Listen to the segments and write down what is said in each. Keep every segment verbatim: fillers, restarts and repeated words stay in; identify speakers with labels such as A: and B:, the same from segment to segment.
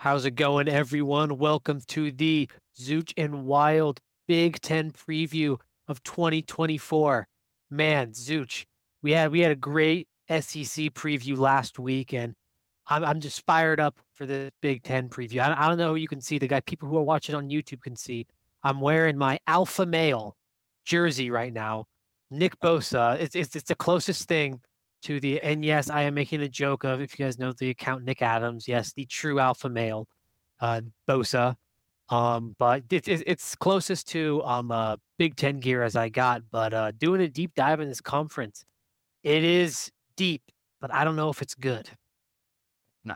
A: How's it going, everyone? Welcome to the Zooch and Wild Big Ten preview of twenty twenty-four. Man, Zooch, we had we had a great S E C preview last week, and I'm I'm just fired up for the Big Ten preview. I, I don't know if you can see the guy. People who are watching on YouTube can see. I'm wearing my alpha male jersey right now. Nick Bosa. It's it's it's the closest thing to the, and yes, I am making a joke of, if you guys know the account Nick Adams, yes, the true alpha male, uh, Bosa. Um, but it, it, it's closest to um uh Big Ten gear as I got. But uh, doing a deep dive in this conference, it is deep, but I don't know if it's good.
B: Nah.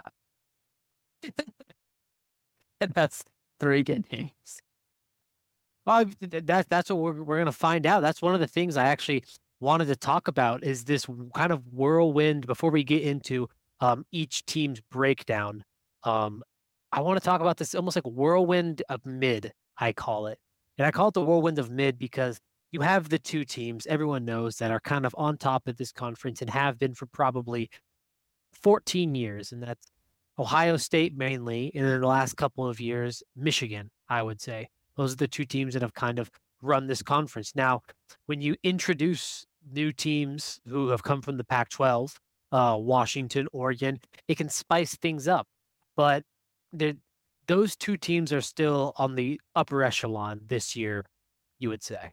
B: And that's three good games.
A: Well, that that's what we're we're gonna find out. That's one of the things I actually wanted to talk about is this kind of whirlwind before we get into um each team's breakdown. Um, I want to talk about this almost like whirlwind of mid, I call it. And I call it the whirlwind of mid because you have the two teams everyone knows that are kind of on top of this conference and have been for probably fourteen years, and that's Ohio State mainly, and in the last couple of years, Michigan, I would say. Those are the two teams that have kind of run this conference. Now, when you introduce new teams who have come from the Pac twelve, uh, Washington, Oregon, it can spice things up. But those two teams are still on the upper echelon this year, you would say.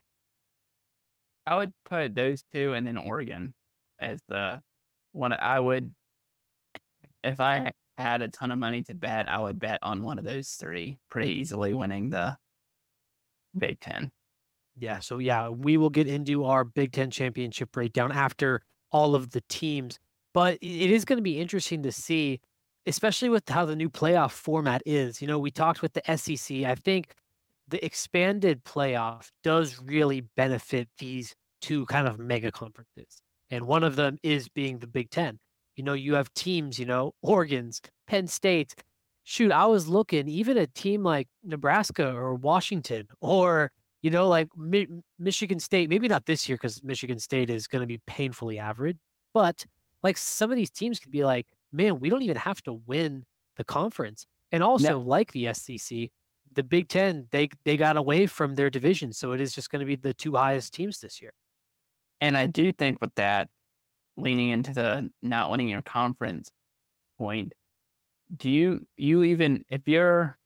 B: I would put those two and then Oregon as the one I would, if I had a ton of money to bet, I would bet on one of those three pretty easily winning the Big Ten.
A: Yeah, so yeah, we will get into our Big Ten championship breakdown after all of the teams, but it is going to be interesting to see, especially with how the new playoff format is. You know, we talked with the S E C. I think the expanded playoff does really benefit these two kind of mega conferences, and one of them is being the Big Ten. You know, you have teams, you know, Oregon's, Penn State. Shoot, I was looking, even a team like Nebraska or Washington or you know, like Mi Michigan State, maybe not this year because Michigan State is going to be painfully average, but like some of these teams could be like, man, we don't even have to win the conference. And also,
B: No.
A: like the S E C, the Big Ten, they they got away from their division, so it is just going to be the two highest teams this year.
B: And I do think with that, leaning into the not winning your conference point, do you you even if you're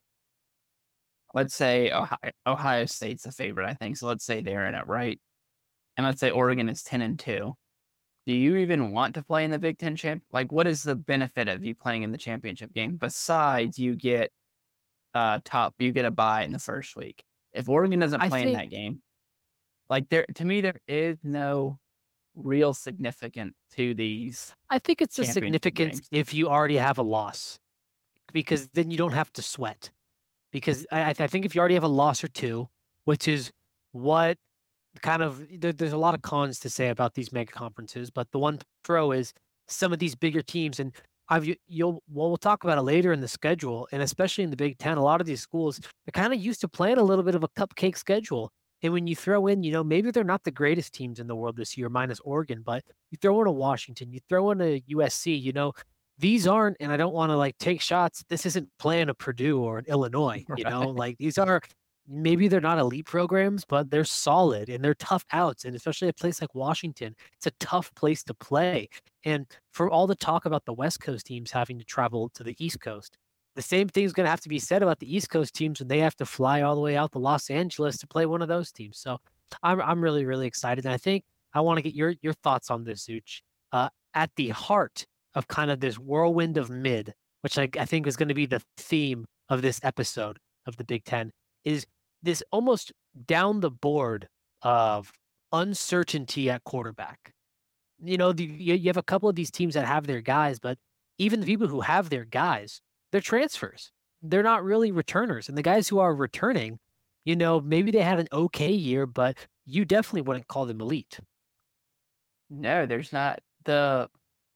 B: let's say Ohio, Ohio State's a favorite, I think. So let's say they're in it, right? And let's say Oregon is ten and two. Do you even want to play in the Big Ten champ? Like, what is the benefit of you playing in the championship game besides you get uh top, you get a bye in the first week? If Oregon doesn't
A: I
B: play in
A: think
B: that game, like there to me, there is no real significance to these
A: I think it's a
B: championship
A: significance
B: games.
A: if you already have a loss, because then you don't have to sweat. Because I, I think if you already have a loss or two, which is what kind of there, there's a lot of cons to say about these mega conferences, but the one pro is some of these bigger teams, and I've you'll well we'll talk about it later in the schedule, and especially in the Big Ten, a lot of these schools they're kind of used to playing a little bit of a cupcake schedule. And when you throw in, you know, maybe they're not the greatest teams in the world this year, minus Oregon, but you throw in a Washington, you throw in a U S C, you know, these aren't, and I don't want to like take shots. This isn't playing a Purdue or an Illinois, you know,
B: Right.
A: like these are maybe they're not elite programs, but they're solid and they're tough outs. And especially a place like Washington, it's a tough place to play. And for all the talk about the West Coast teams having to travel to the East Coast, the same thing's going to have to be said about the East Coast teams when they have to fly all the way out to Los Angeles to play one of those teams. So I'm I'm really really excited, and I think I want to get your your thoughts on this, Zooch. Uh, at the heart of kind of this whirlwind of mid, which I, I think is going to be the theme of this episode of the Big Ten, is this almost down the board of uncertainty at quarterback. You know, the, you, you have a couple of these teams that have their guys, but even the people who have their guys, they're transfers. They're not really returners. And the guys who are returning, you know, maybe they had an okay year, but you definitely wouldn't call them elite.
B: No, there's not. The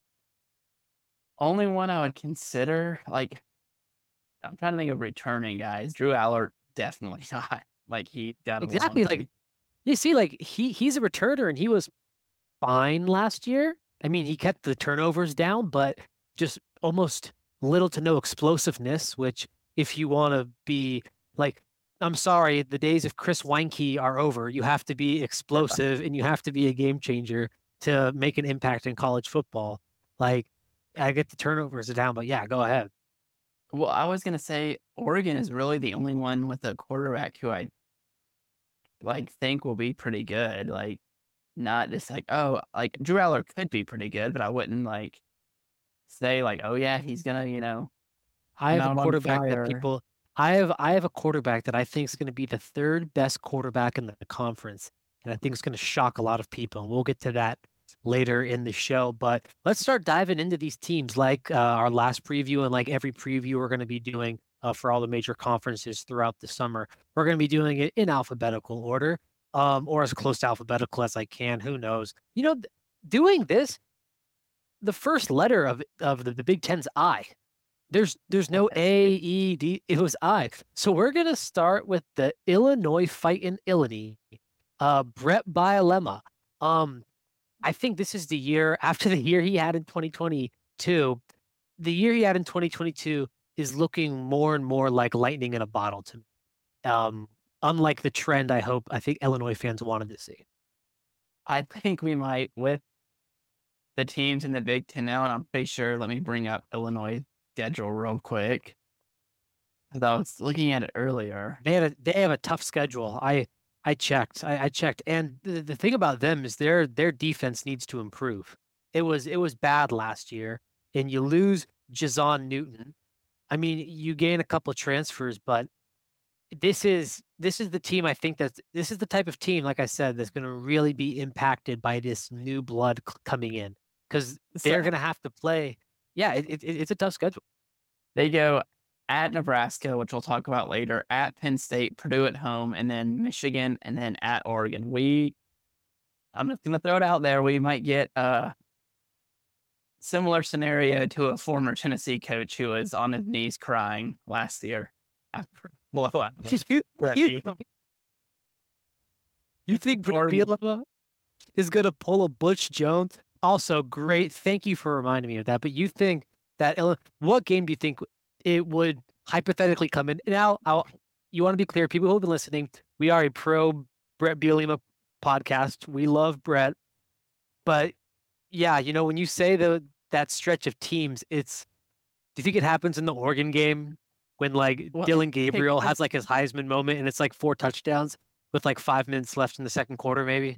B: only one I would consider, like, I'm trying to think of returning guys. Drew Allard, definitely not. Like, he got a
A: Exactly.
B: long
A: Like you see, like he he's a returner and he was fine last year. I mean, he kept the turnovers down, but just almost little to no explosiveness, which if you want to be like, I'm sorry, the days of Chris Weinke are over. You have to be explosive and you have to be a game changer to make an impact in college football. Like, I get the turnovers down, but yeah, go ahead.
B: Well, I was gonna say Oregon is really the only one with a quarterback who I like think will be pretty good. Like, not just like, oh, like Drew Aller could be pretty good, but I wouldn't like say like, oh yeah, he's gonna, you know,
A: I
B: come
A: have a
B: out on
A: quarterback that
B: fire.
A: people I have I have a quarterback that I think is going to be the third best quarterback in the conference, and I think it's going to shock a lot of people. And we'll get to that later in the show. But let's start diving into these teams, like uh, our last preview and like every preview we're going to be doing uh, for all the major conferences throughout the summer. We're going to be doing it in alphabetical order, um, or as close to alphabetical as I can. Who knows? You know, th- doing this, the first letter of of the, the Big Ten's I. There's there's no A, E, D. It was I. So we're gonna start with the Illinois Fighting Illini, uh, Brett Bielema. Um, I think this is the year after the year he had in twenty twenty-two. The year he had in twenty twenty-two is looking more and more like lightning in a bottle to me. Um, unlike the trend I hope I think Illinois fans wanted to see.
B: I think we might with the teams in the Big Ten now, and I'm pretty sure. Let me bring up Illinois' schedule real quick. 'Cause I was looking at it earlier.
A: They had a, they have a tough schedule. I I checked. I, I checked, and the, the thing about them is their their defense needs to improve. It was it was bad last year, and you lose Jason Newton. I mean, you gain a couple of transfers, but this is this is the team I think that's this is the type of team, like I said, that's going to really be impacted by this new blood c- coming in because
B: So
A: they're going to have to play. Yeah, it, it, it's a tough schedule.
B: they go at Nebraska, which we'll talk about later, at Penn State, Purdue at home, and then Michigan, and then at Oregon. We, I'm just gonna throw it out there. We might get a similar scenario to a former Tennessee coach who was on his knees crying last year after blowout.
A: you,
B: Brett
A: you,
B: Bielema.
A: you think Brett
B: Oregon.
A: Bielema is going to pull a Butch Jones? Also, great. Thank you for reminding me of that. But you think that Illi- what game do you think it would hypothetically come in? Now, I'll, you want to be clear, people who have been listening, we are a pro Brett Bielema podcast. We love Brett, but yeah, you know when you say the that stretch of teams, it's. Do you think it happens in the Oregon game when like
B: Well, it,
A: Dylan
B: it
A: Gabriel
B: could
A: has like his Heisman moment and it's like four touchdowns with like five minutes left in the second quarter, maybe?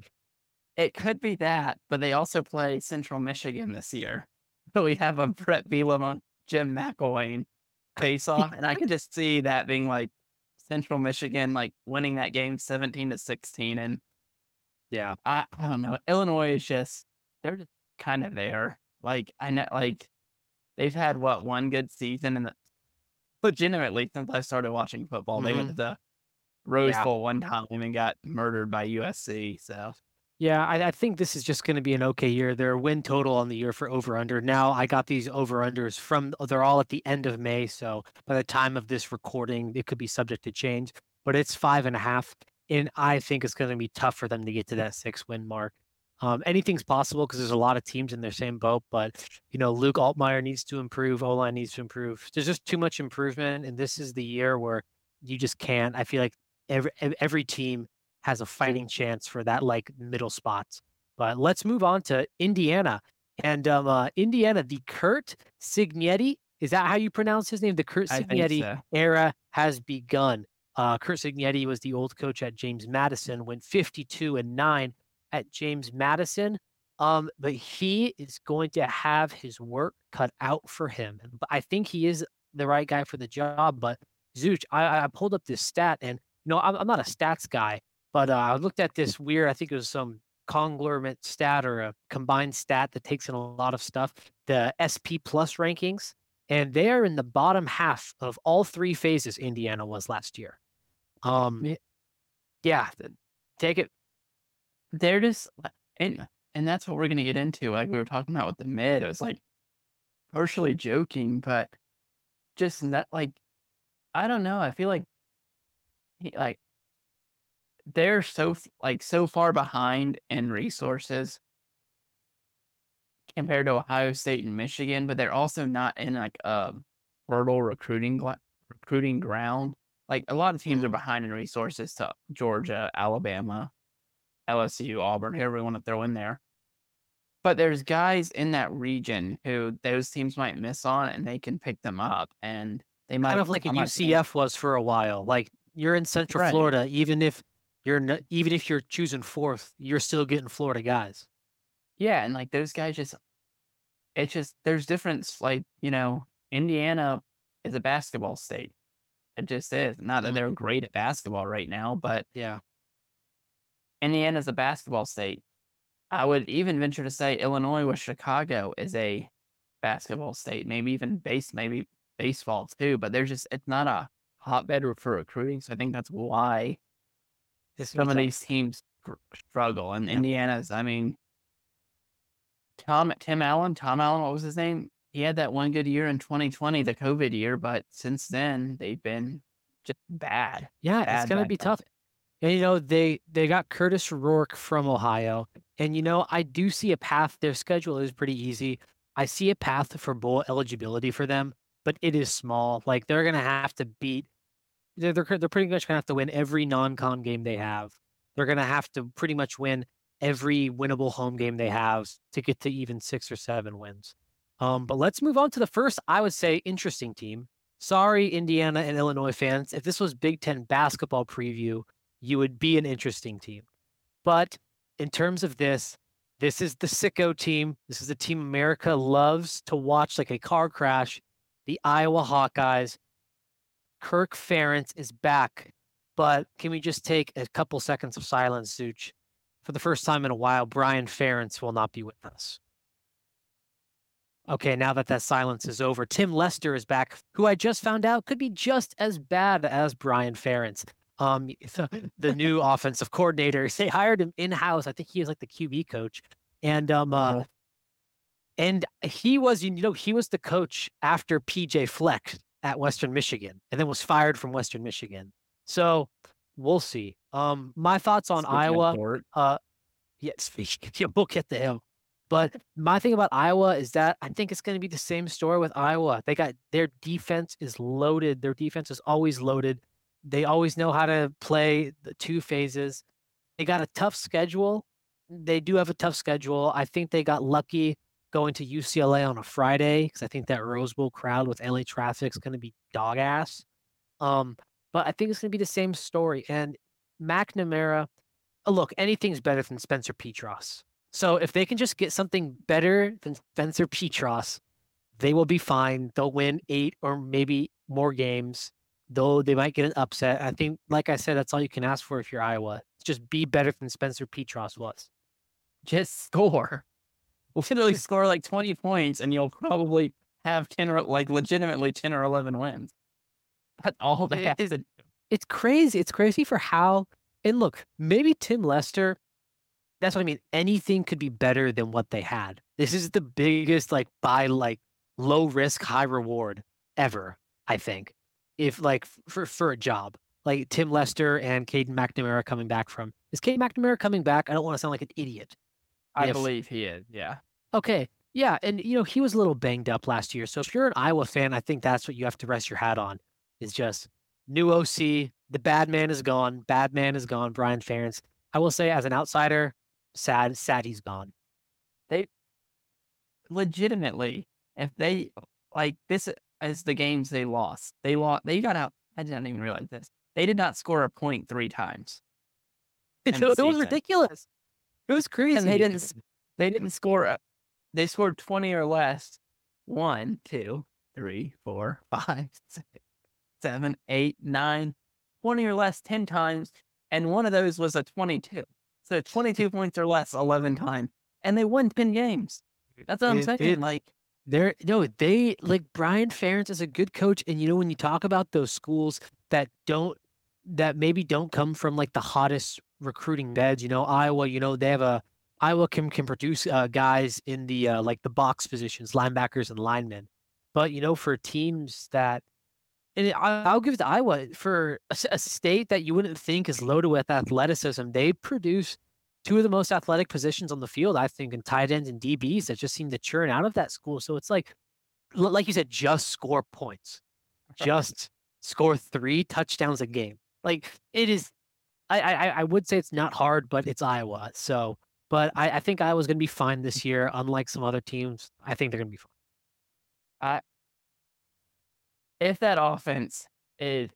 B: it could be that, but they also play Central Michigan this year. So we have a Brett Bielema, Jim McElwain face off, and I can just see that being like Central Michigan like winning that game seventeen to sixteen. And
A: Yeah.
B: I, I don't know. Illinois is just they're just kind of there. Like I know like they've had what one good season and legitimately since I started watching football. They went
A: hmm
B: to the Rose
A: Yeah.
B: Bowl one time and got murdered by U S C. So
A: Yeah, I, I think this is just going to be an okay year. Their win total on the year for over under. Now I got these over unders from they're all at the end of May, so by the time of this recording, it could be subject to change. But it's five and a half, and I think it's going to be tough for them to get to that six win mark. Um, anything's possible because there's a lot of teams in their same boat, but you know Luke Altmaier needs to improve. O-line needs to improve. There's just too much improvement, and this is the year where you just can't. I feel like every every team has a fighting chance for that like middle spots. But let's move on to Indiana. And um, uh, Indiana, the Kurt Cignetti, is that how you pronounce his name? The Kurt
B: I think
A: Cignetti
B: so.
A: era has begun. Uh, Kurt Cignetti was the old coach at James Madison, went fifty-two and nine at James Madison. Um, but he is going to have his work cut out for him. But I think he is the right guy for the job. But Zooch, I, I pulled up this stat, and you know, I'm, I'm not a stats guy, but uh, I looked at this weird, I think it was some conglomerate stat or a combined stat that takes in a lot of stuff, the S P plus rankings, and they are in the bottom half of all three phases Indiana was last year. Um,
B: Yeah,
A: yeah, th- take it.
B: they're just and and that's what we're gonna get into. Like we were talking about with the mid. It was like partially joking, but just not like I don't know. I feel like he, like they're so f- like so far behind in resources compared to Ohio State and Michigan, but they're also not in like a fertile recruiting gla- recruiting ground. Like a lot of teams are
A: Mhm.
B: behind in resources to Georgia, Alabama, L S U, Auburn, whoever you want to throw in there. But there's guys in that region who those teams might miss on and they can pick them up and they
A: Kind
B: might
A: of like a
B: I'm not saying
A: U C F was for a while. Like, you're in Central
B: right.
A: Florida, even if you're n even if you're choosing fourth, you're still getting Florida guys.
B: Yeah, and like those guys just it's just there's difference like, you know, Indiana is a basketball state. It just is. Not that they're
A: Mhm.
B: great at basketball right now, but
A: Yeah.
B: Indiana's a basketball state. I would even venture to say Illinois with Chicago is a basketball state, maybe even base, maybe baseball too. But there's just it's not a hotbed for recruiting, so I think that's why
A: It's gonna be
B: some of
A: tough.
B: these teams str- struggle. And
A: Yeah.
B: Indiana's, I mean, Tom Tim Allen, Tom Allen, what was his name? He had that one good year in twenty twenty, the COVID year, but since then they've been just bad,
A: Yeah, it's
B: bad,
A: gonna
B: bad,
A: be
B: bad.
A: tough. And, you know, they they got Curtis Rourke from Ohio, and, you know, I do see a path. Their schedule is pretty easy. I see a path for bowl eligibility for them, but it is small. Like, they're gonna have to beat they're they're they're pretty much gonna have to win every non-con game they have. They're gonna have to pretty much win every winnable home game they have to get to even six or seven wins. Um, but let's move on to the first, I would say, interesting team. Sorry, Indiana and Illinois fans. If this was Big Ten basketball preview, you would be an interesting team. But in terms of this, this is the sicko team. This is the team America loves to watch like a car crash. The Iowa Hawkeyes. Kirk Ferentz is back, but can we just take a couple seconds of silence, Such? For the first time in a while, Brian Ferentz will not be with us. Okay, now that that silence is over, Tim Lester is back, who I just found out could be just as bad as Brian Ferentz. Um, the, the new offensive coordinator. They hired him in house. I think he was like the Q B coach, and um, uh, and he was, you know, he was the coach after P J Fleck at Western Michigan, and then was fired from Western Michigan. So we'll see. Um, my thoughts on
B: Speaking of
A: Iowa.
B: Dort,
A: Uh, yeah, speak. Yeah, book hit the hill. But my thing about Iowa is that I think it's going to be the same story with Iowa. They got their defense is loaded. Their defense is always loaded. They always know how to play the two phases. They got a tough schedule. They do have a tough schedule. I think they got lucky going to U C L A on a Friday because I think that Rose Bowl crowd with L A traffic is going to be dog ass. Um, but I think it's going to be the same story. And McNamara, uh, look, anything's better than Spencer Petras. So if they can just get something better than Spencer Petras, they will be fine. They'll win eight or maybe more games. Though they might get an upset. I think, like I said, that's all you can ask for if you're Iowa. Just be better than Spencer Petras was.
B: just score. Literally score like twenty points and you'll probably have ten or like legitimately ten or eleven wins. That's all they
A: It,
B: have
A: it,
B: to do.
A: it's crazy. It's crazy for how. And look, maybe Tim Lester. That's what I mean. Anything could be better than what they had. This is the biggest, like, buy, like, low risk, high reward ever, I think. If, like, for for a job. Like Tim Lester and Caden McNamara coming back from. Is Caden McNamara coming back? I don't want to sound like an idiot.
B: I
A: If
B: believe he is. Yeah.
A: Okay. Yeah, and you know, he was a little banged up last year. So if you're an Iowa fan, I think that's what you have to rest your hat on. Is just new O C. The bad man is gone. Bad man is gone. Brian Ferentz. I will say, as an outsider, sad, sad he's gone.
B: They legitimately, if they like this is the games they lost. They lost they got out. I didn't even realize this. They did not score a point three times
A: It,
B: in the
A: it was
B: season.
A: ridiculous. It was
B: And they
A: crazy.
B: didn't s- they didn't score a, they scored twenty or less. One, two, three, four, five, six, seven, eight, nine, twenty or less ten times. And one of those was a twenty-two. So twenty-two points or less eleven times. And they won ten games. That's what I'm
A: It,
B: saying.
A: it,
B: Like,
A: they're no, they like Brian Ferentz is a good coach, and you know when you talk about those schools that don't that maybe don't come from like the hottest recruiting beds, you know, Iowa, you know, they have a Iowa can can produce uh, guys in the uh, like the box positions, linebackers and linemen, but you know, for teams that and I, I'll give it to Iowa for a, s- a state that you wouldn't think is loaded with athleticism. They produce two of the most athletic positions on the field, I think, in tight ends and D Bs that just seem to churn out of that school. So it's like, l- like you said, just score points, just score three touchdowns a game. Like it is, I I, I would say it's not hard, but it's Iowa. So, but I, I think Iowa's going to be fine this year. Unlike some other teams, I think they're going to be fine.
B: I if that offense is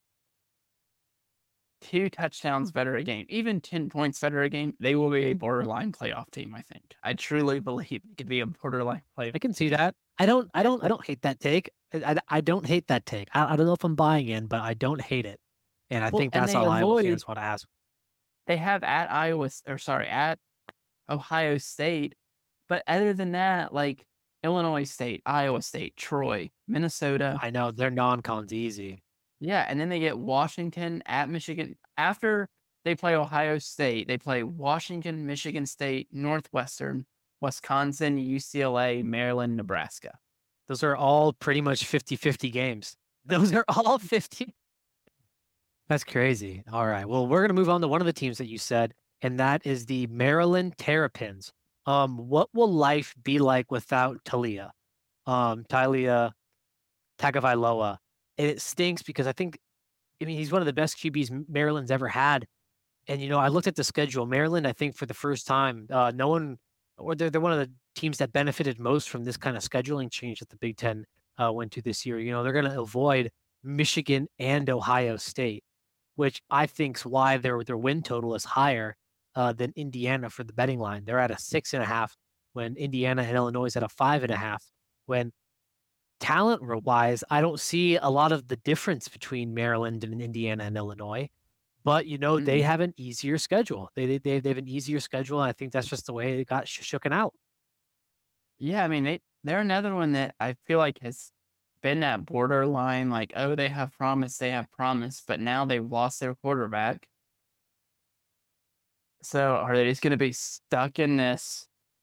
B: two touchdowns better a game, even ten points better a game, they will be a borderline playoff team, I think. I truly believe it could be a borderline playoff.
A: I can see that. I don't, I don't, I don't hate that take. I, I, I don't hate that take. I, I don't know if I'm buying in, but I don't hate it. And I
B: Well,
A: think
B: and
A: that's
B: they
A: all Iowa
B: avoid
A: fans want to ask.
B: they have at Iowa s- or sorry, at Ohio State, but other than that, like Illinois State, Iowa State, Troy, Minnesota,
A: I know their non-con's easy.
B: yeah, and then they get Washington at Michigan. After they play Ohio State, they play Washington, Michigan State, Northwestern, Wisconsin, U C L A, Maryland, Nebraska.
A: Those are all pretty much fifty-fifty games. Those are all fifty. That's crazy. All right. Well, we're going to move on to one of the teams that you said, and that is the Maryland Terrapins. Um, what will life be like without Talia? Um, Talia Tagovailoa. And it stinks because I think, I mean, he's one of the best Q Bs Maryland's ever had. And, you know, I looked at the schedule. Maryland, I think for the first time, uh, no one, or they're, they're one of the teams that benefited most from this kind of scheduling change that the Big Ten uh, went to this year. You know, they're going to avoid Michigan and Ohio State, which I think's why their their win total is higher uh, than Indiana for the betting line. They're at a six and a half when Indiana and Illinois is at a five and a half. When talent wise, I don't see a lot of the difference between Maryland and Indiana and Illinois. But you know, they
B: Mm.
A: have an easier schedule. They they they have an easier schedule, and I think that's just the way it got sh- shooken out.
B: Yeah, I mean, they they're another one that I feel like has been that borderline, like, oh, they have promise, they have promise, but now they've lost their quarterback. So are they just going to be stuck in this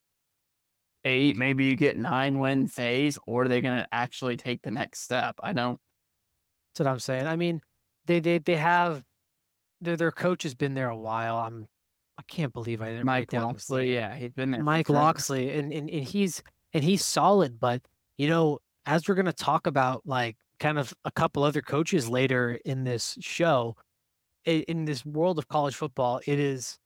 B: eight, maybe you get nine win phase, or are they going to actually take the next step? I don't.
A: That's what I'm saying. I mean, they they they have their their coach has been there a while. I'm I can't believe I didn't write
B: Mike
A: down his name.
B: Locksley, yeah, he's been there.
A: Mike
B: forever.
A: Locksley, and, and and he's and he's solid, but you know, as we're gonna talk about, like kind of a couple other coaches later in this show, in, in this world of college football, it is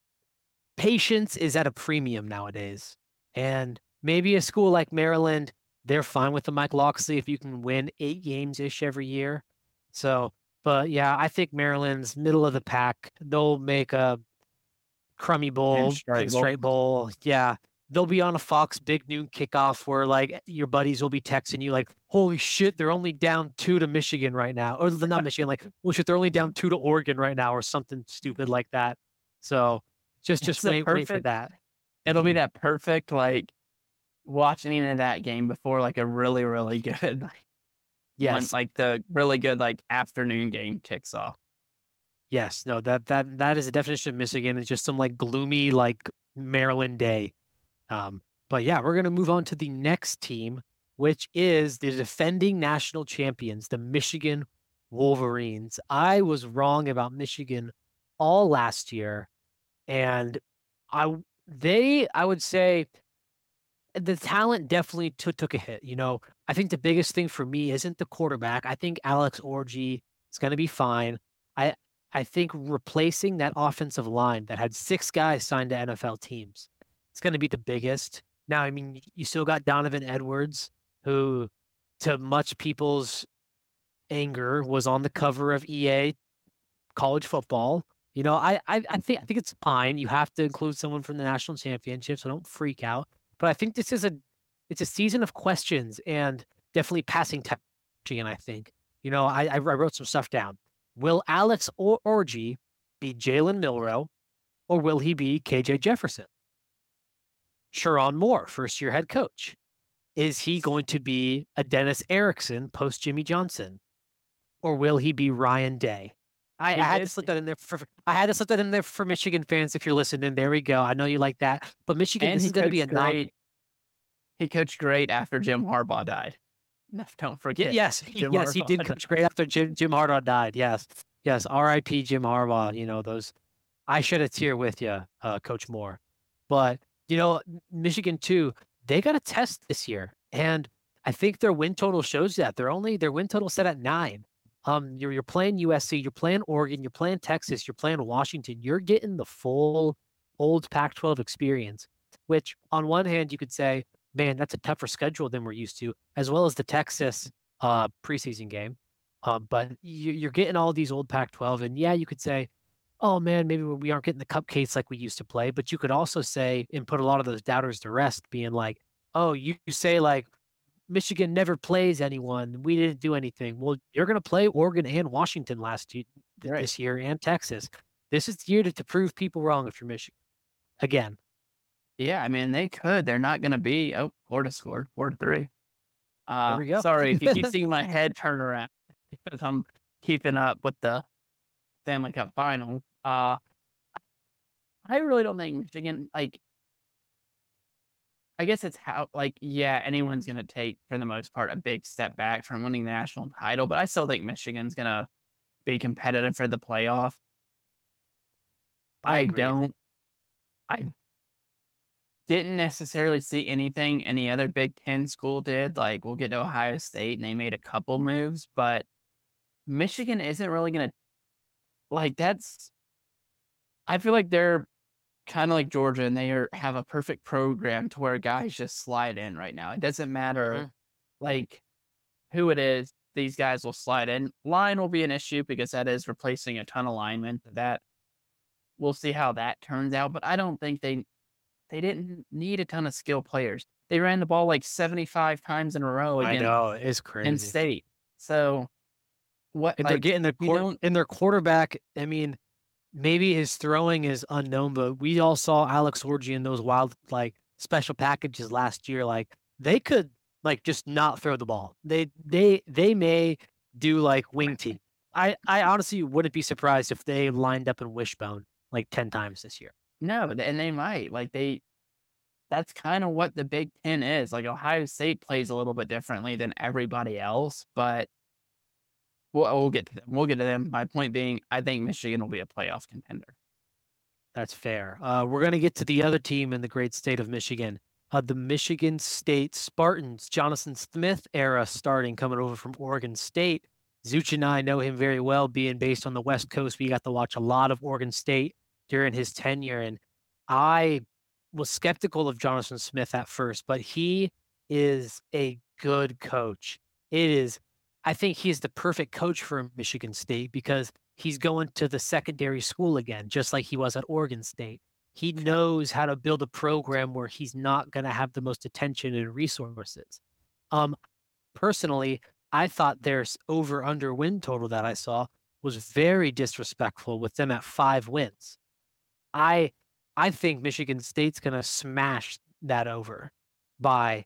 A: patience is at a premium nowadays, and maybe a school like Maryland, they're fine with the Mike Locksley if you can win eight games ish every year. So, but yeah, I think Maryland's middle of the pack. They'll make a crummy bowl,
B: Pinstripe Bowl.
A: pinstripe bowl. Yeah. They'll be on a Fox big noon kickoff where like your buddies will be texting you like, holy shit, they're only down two to Michigan right now. Or not Michigan, like, well shit, they're only down two to Oregon right now, or something stupid like that. So just just
B: It's the
A: wait, wait for
B: perfect-
A: that.
B: It'll be that perfect, like, watching even that game before, like, a really, really good, one,
A: Yes.
B: like, the really good, like, afternoon game kicks off.
A: Yes. No, that that that is the definition of Michigan. It's just some like gloomy, like Maryland day. Um, but yeah, we're gonna move on to the next team, which is the defending national champions, the Michigan Wolverines. I was wrong about Michigan all last year, and I they I would say the talent definitely took took a hit. You know, I think the biggest thing for me isn't the quarterback. I think Alex Orji is going to be fine. I I think replacing that offensive line that had six guys signed to N F L teams, it's going to be the biggest. Now, I mean, you still got Donovan Edwards, who, to much people's anger, was on the cover of E A college football. You know, I I, I think I think it's fine. You have to include someone from the national championship, so don't freak out. But I think this is a it's a season of questions and definitely passing technology. And I think, you know, I I wrote some stuff down. Will Alex or Orji be Jalen Milrow, or will he be K J Jefferson? Sharon Moore, first year head coach. Is he going to be a Dennis Erickson post Jimmy Johnson? Or will he be Ryan Day? I, I had to slip that in there for I had to slip that in there for Michigan fans if you're listening. There we go. I know you like that. But Michigan,
B: And
A: this
B: he
A: is going to be a
B: coached
A: non
B: great. He coached great after Jim Harbaugh died. No, don't
A: Yeah,
B: forget.
A: yes,
B: Jim
A: yes, he did
B: Harbaugh.
A: coach great after Jim Jim Harbaugh died. Yes, yes. R I P Jim Harbaugh. You know those. I shed a tear with you, uh, Coach Moore. But you know, M- Michigan too. They got a test this year, and I think their win total shows that they're only their win total set at nine. Um, you're you're playing U S C, you're playing Oregon, you're playing Texas, you're playing Washington. You're getting the full old Pac twelve experience, which on one hand you could say, man, that's a tougher schedule than we're used to, as well as the Texas uh, preseason game. Um, but you, you're getting all these old Pac twelve, and yeah, you could say, oh man, maybe we aren't getting the cupcakes like we used to play. But you could also say and put a lot of those doubters to rest, being like, oh, you, you say like Michigan never plays anyone. We didn't do anything. Well, you're going to play Oregon and Washington last year,
B: Right.
A: this year, and Texas. This is the year to, to prove people wrong if you're Michigan. Again.
B: Yeah, I mean, they could. They're not going to be. Oh, Florida scored four to three.
A: There
B: Uh,
A: we go.
B: sorry if you keep seeing my head turn around because I'm keeping up with the Stanley Cup final. Uh, I really don't think Michigan, like, I guess it's how, like, yeah, anyone's going to take, for the most part, a big step back from winning the national title, but I still think Michigan's going to be competitive for the playoff.
A: I
B: I
A: agree.
B: don't, I didn't necessarily see anything any other Big Ten school did. Like, we'll get to Ohio State, and they made a couple moves, but Michigan isn't really going to, like, that's, I feel like they're kind of like Georgia, and they are, have a perfect program to where guys just slide in right now. It doesn't matter,
A: Mhm.
B: like, who it is, these guys will slide in. Line will be an issue because that is replacing a ton of linemen. That we'll see how that turns out, but I don't think they they didn't need a ton of skill players. They ran the ball like seventy-five times in a row
A: I
B: against
A: know. It's
B: Penn
A: crazy.
B: State. So what,
A: And they're
B: like,
A: getting their
B: you
A: court
B: don't
A: and their quarterback. I mean, maybe his throwing is unknown, but we all saw Alex Orji in those wild, like, special packages last year. Like, they could, like, just not throw the ball. They they they may do, like, wing T. I I honestly wouldn't be surprised if they lined up in Wishbone, like, ten times this year.
B: no, and they might. Like, they that's kind of what the Big Ten is. Like, Ohio State plays a little bit differently than everybody else, but we'll we'll get to them. We'll get to them. My point being, I think Michigan will be a playoff contender.
A: That's fair. Uh, we're gonna get to the other team in the great state of Michigan. Uh, the Michigan State Spartans, Jonathan Smith era starting coming over from Oregon State. Zuch and I know him very well, being based on the West Coast. We got to watch a lot of Oregon State during his tenure, and I was skeptical of Jonathan Smith at first, but he is a good coach. It is, I think he's the perfect coach for Michigan State because he's going to the secondary school again, just like he was at Oregon State. He knows how to build a program where he's not going to have the most attention and resources. Um, personally, I thought their over under win total that I saw was very disrespectful with them at five wins. I I think Michigan State's going to smash that over by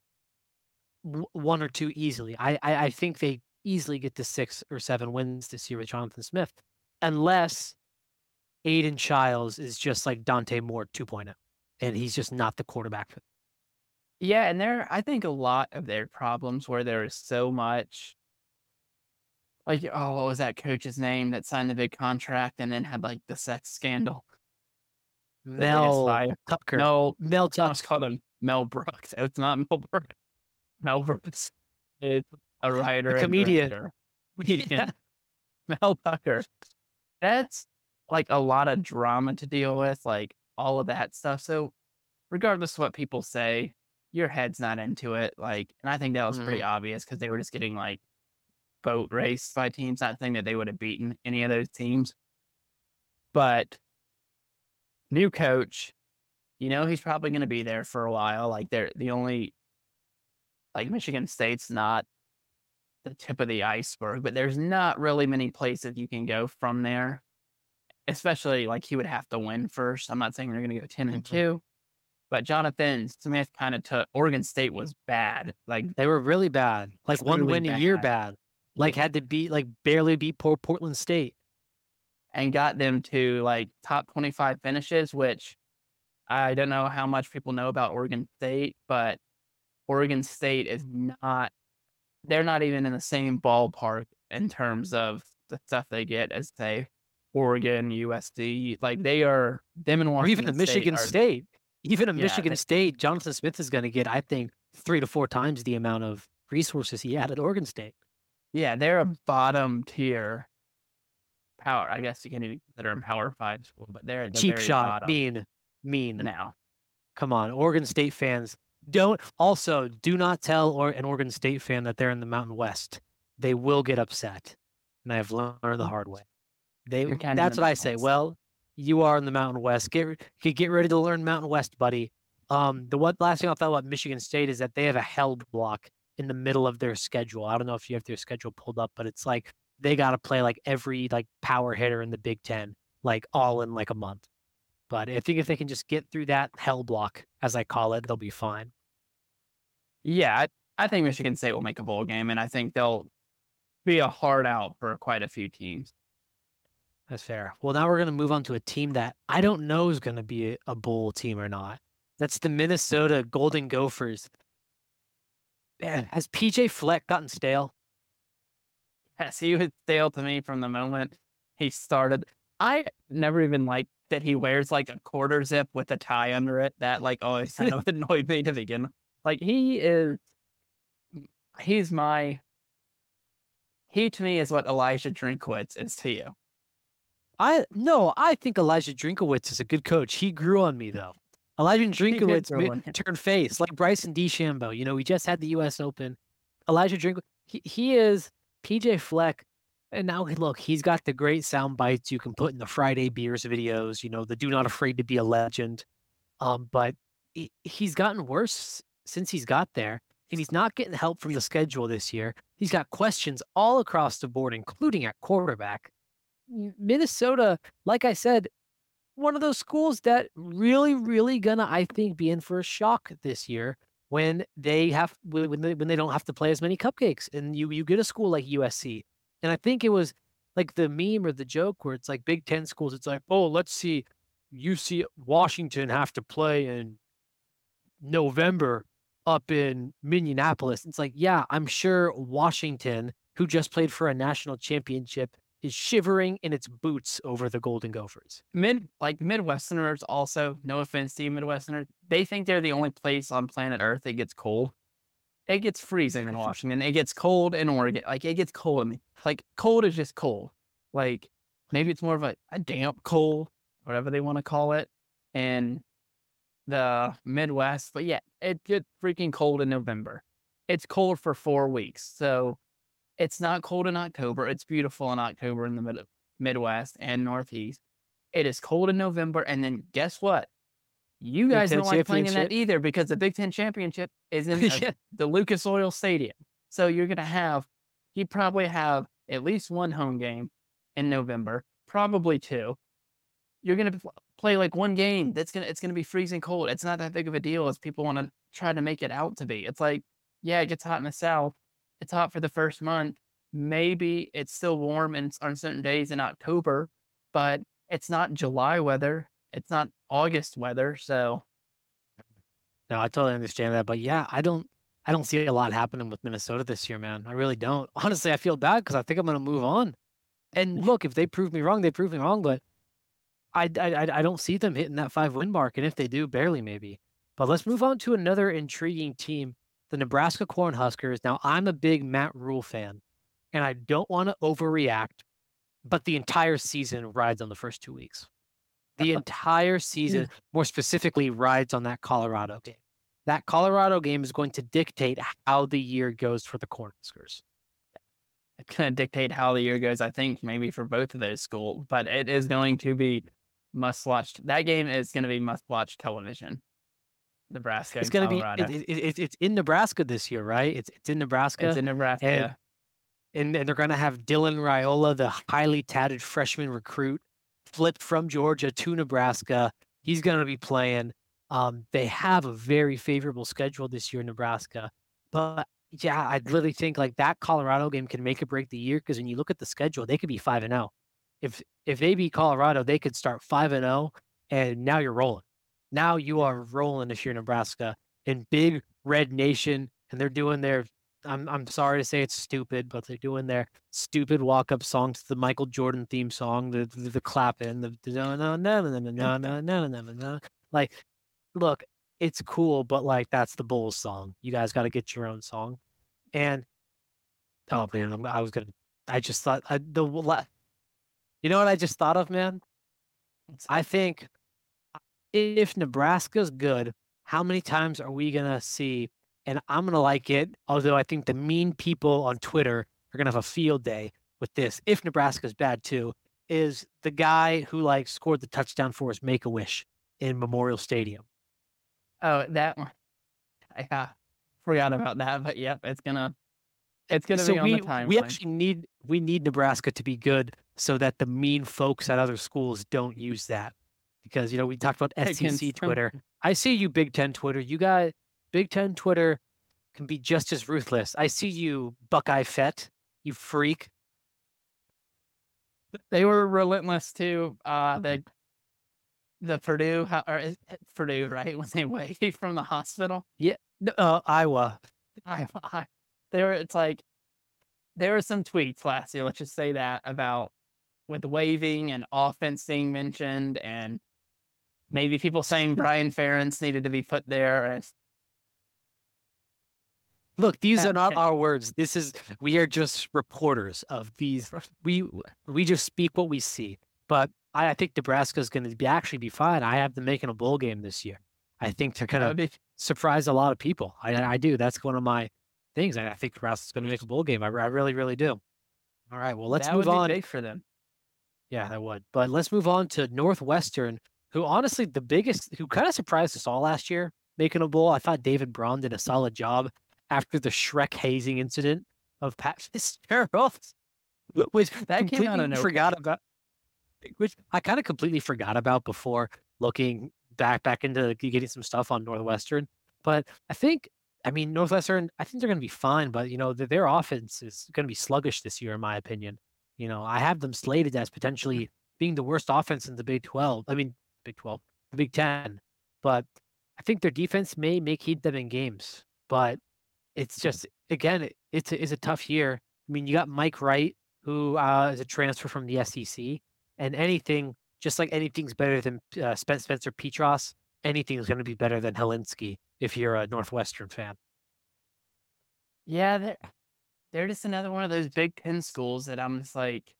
A: w- one or two easily. I, I I think they easily get to six or seven wins this year with Jonathan Smith, unless Aiden Childs is just like Dante Moore 2.0, and he's just not the quarterback.
B: Yeah, and there, I think a lot of their problems where there is so much, like, oh, what was that coach's name that signed the big contract and then had like the sex scandal that they just
A: Mel
B: fired?
A: Tucker,
B: No,
A: Mel
B: I was
A: Tucker.
B: called him Mel Brooks. It's not Mel Brooks. Mel Brooks is a writer
A: The
B: and
A: comedian.
B: director. Comedian. Mel Tucker. That's like a lot of drama to deal with, like all of that stuff. So regardless of what people say, your head's not into it. Like, and I think that was pretty
A: Mhm.
B: obvious because they were just getting like boat raced by teams. Not saying that they would have beaten any of those teams, but new coach, you know, he's probably going to be there for a while. Like, they're the only, like, Michigan State's not the tip of the iceberg, but there's not really many places you can go from there. Especially like he would have to win first. I'm not saying they're going to go ten and
A: Mhm.
B: two, but Jonathan Smith kind of took Oregon State was bad, like
A: They were really bad, like one
B: truly
A: win a year
B: bad,
A: bad, like had to beat, like barely beat poor Portland State.
B: and got them to like top twenty-five finishes, which I don't know how much people know about Oregon State, but Oregon State is not, they're not even in the same ballpark in terms of the stuff they get as, say, Oregon, U S D. Like, they are, them and
A: Or even
B: Washington
A: a
B: State
A: Michigan
B: are,
A: State. Even a
B: yeah,
A: Michigan
B: they,
A: State, Jonathan Smith is going to get, I think, three to four times the amount of resources he had at Oregon State.
B: Yeah, they're a bottom tier power. I guess you can't even consider them Power Five school, but they're at the
A: Cheap
B: very
A: shot,
B: bottom
A: mean, mean.
B: now.
A: Come on, Oregon State fans don't. Also, do not tell or an Oregon State fan that they're in the Mountain West. They will get upset, and I have learned the hard way. They
B: You're kind of in the
A: That's what I
B: Mountain
A: say.
B: West.
A: Well, you are in the Mountain West. Get re- get get ready to learn Mountain West, buddy. Um, the one last thing I thought about Michigan State is that they have a hell block in the middle of their schedule. I don't know if you have their schedule pulled up, but it's like they got to play like every like power hitter in the Big Ten, like all in like a month. But I think if they can just get through that hell block, as I call it, they'll be fine.
B: Yeah, I, I think Michigan State will make a bowl game, and I think they'll be a hard out for quite a few teams.
A: That's fair. Well, now we're going to move on to a team that I don't know is going to be a, a bowl team or not. That's the Minnesota Golden Gophers. Man, has P J Fleck gotten stale?
B: Yes, he was stale to me from the moment he started. I never even liked that he wears like a quarter zip with a tie under it. That like always kind of annoyed me to begin. Like he is, he's my, he to me is what Elijah Drinkwitz is to you.
A: I no, I think Elijah Drinkowitz is a good coach. He grew on me though. Elijah Drinkowitz ma- turned face like Bryson DeChambeau. You know, we just had the U S Open. Elijah Drinkowitz, he, he is P J Fleck. And now look, he's got the great sound bites you can put in the Friday Beers videos, you know, the Do Not Afraid to Be a Legend. Um, but he, he's gotten worse since he's got there, and he's not getting help from the schedule this year. He's got questions all across the board, including at quarterback. Minnesota, like I said, one of those schools that really, really gonna, I think, be in for a shock this year when they have when they when they don't have to play as many cupcakes, and you you get a school like U S C, and I think it was like the meme or the joke where it's like Big Ten schools. It's like, oh, let's see, U C Washington have to play in November up in Minneapolis. It's like, yeah, I'm sure Washington, who just played for a national championship, is shivering in its boots over the Golden Gophers.
B: Mid like Midwesterners also, no offense to you Midwesterners, they think they're the only place on planet Earth that gets cold. It gets freezing in Washington. It gets cold in Oregon. Like it gets cold in me. Like cold is just cold. Like maybe it's more of a, a damp cold, whatever they want to call it. And the Midwest, but yeah, it gets freaking cold in November. It's cold for four weeks. So it's not cold in October. It's beautiful in October in the mid- Midwest and Northeast. It is cold in November. And then guess what? You
A: Big
B: guys
A: Ten
B: don't like playing in that
A: championship.
B: either because the Big Ten championship is in uh,
A: Yeah.
B: the Lucas Oil Stadium. So you're going to have, you probably have at least one home game in November, probably two. You're going to play like one game. That's going to, it's going to be freezing cold. It's not that big of a deal as people want to try to make it out to be. It's like, yeah, it gets hot in the South. It's hot for the first month. Maybe it's still warm in, on certain days in October, but it's not July weather. It's not August weather. So
A: No, I totally understand that. But yeah, I don't I don't see a lot happening with Minnesota this year, man. I really don't. Honestly, I feel bad because I think I'm gonna move on. And look, if they prove me wrong, they prove me wrong. But I I I I don't see them hitting that five win mark. And if they do, barely maybe. But let's move on to another intriguing team, the Nebraska Cornhuskers. Now, I'm a big Matt Rule fan, and I don't want to overreact, but the entire season rides on the first two weeks. The entire season, more specifically, rides on that Colorado game. That Colorado game is going to dictate how the year goes for the Cornhuskers.
B: it's going to dictate how the year goes, I think, maybe for both of those schools, but it is going to be must watch. That game is going to be must watch television. Nebraska.
A: It's going to be
B: Colorado.
A: it, it, it, it's in Nebraska this year, right? It's it's in Nebraska.
B: It's in Nebraska.
A: And, and, and they're going to have Dylan Raiola, the highly touted freshman recruit, flipped from Georgia to Nebraska. He's going to be playing. Um, they have a very favorable schedule this year in Nebraska. But yeah, I literally think like that Colorado game can make or break the year because when you look at the schedule, they could be five and zero. If if they beat Colorado, they could start five and zero, and now you're rolling. Now you are rolling if you're Nebraska in Big Red Nation, and they're doing their. I'm I'm sorry to say it's stupid, but they're doing their stupid walk up song to the Michael Jordan theme song, the the, the clapping, the no no no no no no no no no no. Like, look, it's cool, but like that's the Bulls song. You guys got to get your own song. And Oh man, I'm, I was gonna. I just thought I, the la- you know what I just thought of, man.
B: What's
A: I
B: that?
A: think if Nebraska's good, how many times are we gonna see? And I'm gonna like it, although I think the mean people on Twitter are gonna have a field day with this. If Nebraska's bad too, is the guy who like scored the touchdown for his Make a Wish in Memorial Stadium.
B: Oh, that one. I uh, forgot about that, but yep, it's gonna it's gonna
A: So
B: be on the
A: we we
B: timeline.
A: actually need we need Nebraska to be good so that the mean folks at other schools don't use that. Because you know, we talked about
B: Against
A: S E C
B: them.
A: Twitter. I see you Big Ten Twitter. You got Big Ten Twitter can be just as ruthless. I see you Buckeye Fett, you freak.
B: They were relentless too. Uh, the the Purdue ho- or is it Purdue, right? When they waved from the hospital,
A: Yeah, no, uh, Iowa.
B: I, I there were it's like there were some tweets last year. Let's just say that about with waving and offense being mentioned, and maybe people saying Brian Ferentz needed to be put there. And
A: Look, these are
B: that,
A: not our words. This is we are just reporters of these. We we just speak what we see. But I, I think Nebraska is going to be actually be fine. I have them making a bowl game this year. I think they're going
B: that
A: to
B: would be
A: surprise a lot of people. I I do. That's one of my things. I, I think Nebraska's going to make a bowl game. I, I really really do. All right. Well, let's
B: that
A: move
B: would be
A: on.
B: big for them.
A: Yeah, that would. But let's move on to Northwestern, who honestly the biggest, who kind of surprised us all last year making a bowl. I thought David Braun did a solid job after the Shrek hazing incident of Pat Fitzgerald, which
B: That came out
A: completely
B: of nowhere.
A: forgot about, which I kind of completely forgot about before looking back back into getting some stuff on Northwestern. But I think, I mean, Northwestern, I think they're going to be fine, but you know, their, their offense is going to be sluggish this year, in my opinion. You know, I have them slated as potentially being the worst offense in the Big twelve. I mean, Big twelve, the Big ten. But I think their defense may make heat them in games. But it's just, again, it, it's a, it's a tough year. I mean, you got Mike Wright, who uh, is a transfer from the S E C, and anything, just like anything's better than uh, Spen- Spencer Petras, anything is going to be better than Helinski if you're a Northwestern fan.
B: Yeah, they're they're just another one of those Big Ten schools that I'm just like,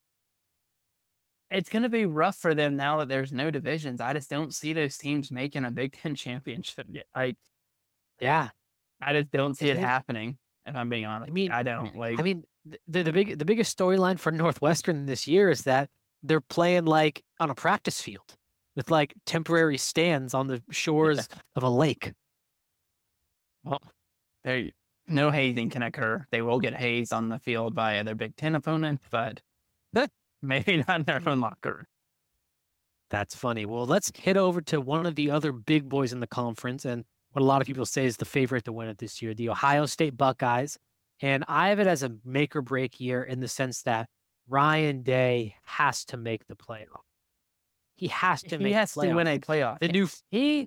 B: it's gonna be rough for them now that there's no divisions. I just don't see those teams making a Big Ten championship yet. Like,
A: Yeah,
B: I just don't see
A: it,
B: it
A: it,
B: happening. If I'm being
A: I
B: honest,
A: mean,
B: I don't
A: I
B: like.
A: mean, the the big the biggest storyline for Northwestern this year is that they're playing like on a practice field with like temporary stands on the
B: Yeah,
A: shores of a lake.
B: well, they no hazing can occur. They will get hazed on the field by their Big Ten opponent, but maybe not in their own locker room.
A: That's funny. Well, let's head over to one of the other big boys in the conference and what a lot of people say is the favorite to win it this year, the Ohio State Buckeyes. And I have it as a make or break year in the sense that Ryan Day has to make the playoff. He has to
B: He
A: make the
B: has to win
A: playoff.
B: a playoff.
A: The new
B: He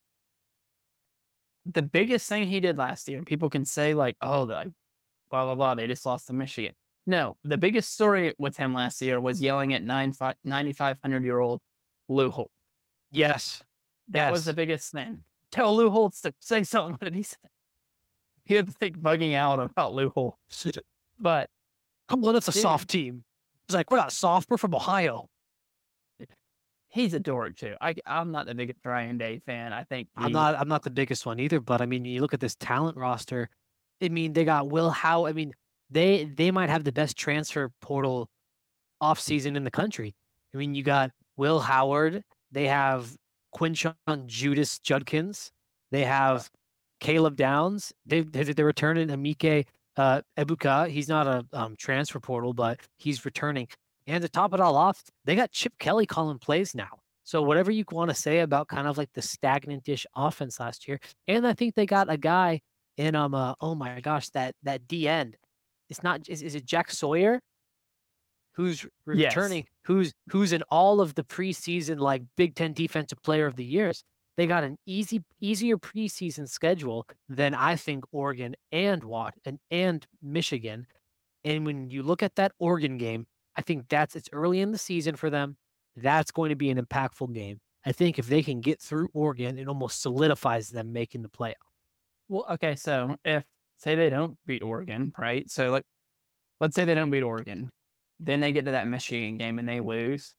B: the biggest thing he did last year, and people can say like, oh, the blah blah blah, they just lost to Michigan. No, the biggest story with him last year was yelling at ninety-five hundred year old Lou Holt.
A: yes,
B: That was
A: yes.
B: the biggest thing. Tell Lou Holtz to say something. What did he say? He had to think bugging out about Lou Holt. But
A: Come on, it's a
B: dude,
A: soft team. It's like, we're not soft, we're from Ohio.
B: he's a dork too. I, I'm not the biggest Ryan Day fan. I think
A: I'm
B: he,
A: not I'm not the biggest one either, but I mean, you look at this talent roster. I mean, they got Will Howe. I mean, they they might have the best transfer portal offseason in the country. I mean, you got Will Howard. They have Quinshon Judas Judkins. They have Caleb Downs. They they they're returning Amike uh, Ebuka. He's not a um, transfer portal, but he's returning. And to top it all off, they got Chip Kelly calling plays now. So whatever you want to say about kind of like the stagnant-ish offense last year, and I think they got a guy in um uh, oh my gosh, that that D end. It's not is, is it Jack Sawyer who's
B: yes.
A: returning, who's who's in all of the preseason like Big Ten Defensive Player of the Years. They got an easy, easier preseason schedule than I think Oregon and Watt and and Michigan. And when you look at that Oregon game, I think that's it's early in the season for them. That's going to be an impactful game. I think if they can get through Oregon, it almost solidifies them making the playoff.
B: Well, okay. So if say they don't beat Oregon, right? So like let's say they don't beat Oregon, then they get to that Michigan game and they lose.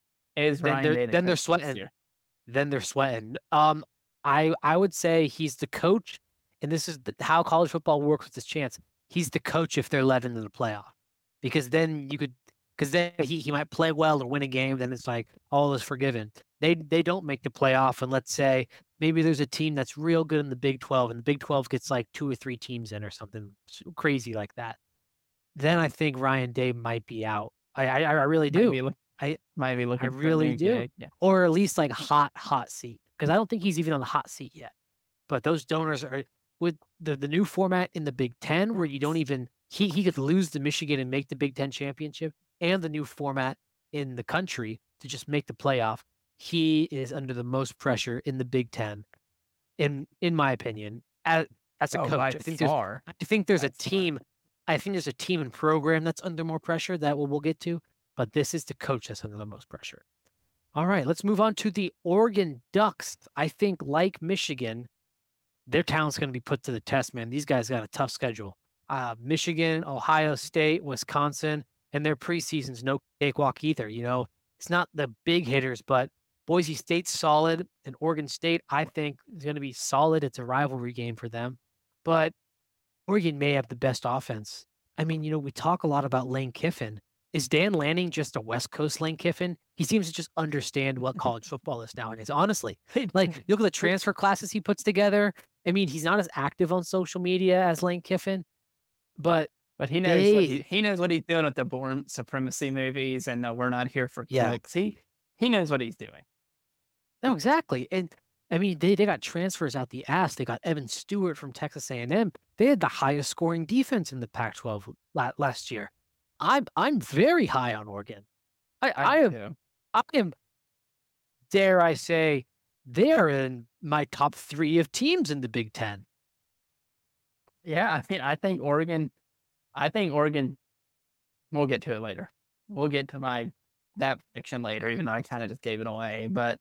B: Is
A: Then
B: Ryan
A: they're
B: Day the
A: then they're
B: coach this
A: sweating.
B: year?
A: Then they're sweating. Um, I I would say he's the coach, and this is the, how college football works with this chance. He's the coach if they're led into the playoff, because then you could, because then he, he might play well or win a game. Then it's like all is forgiven. They they don't make the playoff, and let's say maybe there's a team that's real good in the Big twelve, and the Big twelve gets like two or three teams in or something crazy like that. Then I think Ryan Day might be out. I I, I really
B: Might
A: do.
B: be, look,
A: I
B: might be
A: I
B: looking for a
A: really
B: new
A: do.
B: gig. Yeah.
A: Or at least like hot, hot seat. Because I don't think he's even on the hot seat yet. But those donors are with the, the new format in the Big Ten where you don't even he he could lose to Michigan and make the Big Ten championship, and the new format in the country to just make the playoff. He is under the most pressure in the Big Ten, in in my opinion, as as a
B: Oh, by
A: coach. I think there's
B: far.
A: I think there's
B: By
A: a
B: far.
A: team. I think there's a team and program that's under more pressure that we'll, we'll get to, but this is the coach that's under the most pressure. All right, let's move on to the Oregon Ducks. I think, like Michigan, their talent's going to be put to the test, man. These guys got a tough schedule. Uh, Michigan, Ohio State, Wisconsin, and their preseason's no cakewalk either. You know, it's not the big hitters, but Boise State's solid, and Oregon State, I think, is going to be solid. It's a rivalry game for them, but Oregon may have the best offense. I mean, you know, we talk a lot about Lane Kiffin. Is Dan Lanning just a West Coast Lane Kiffin? He seems to just understand what college football is nowadays. Honestly, like you look at the transfer classes he puts together. I mean, he's not as active on social media as Lane Kiffin, but
B: But he knows what
A: they,
B: he, he knows what he's doing with the Born Supremacy movies, and uh, we're not here for
A: yeah,
B: clicks. He he knows what he's doing.
A: no, exactly. And I mean, they, they got transfers out the ass. They got Evan Stewart from Texas A and M. They had the highest scoring defense in the Pac twelve la- last year. I'm I'm very high on Oregon. I, I,
B: I
A: am
B: do.
A: I am dare I say they are in my top three of teams in the Big Ten.
B: Yeah, I mean, I think Oregon. I think Oregon. We'll get to it later. We'll get to my that prediction later, even though I kind of just gave it away. But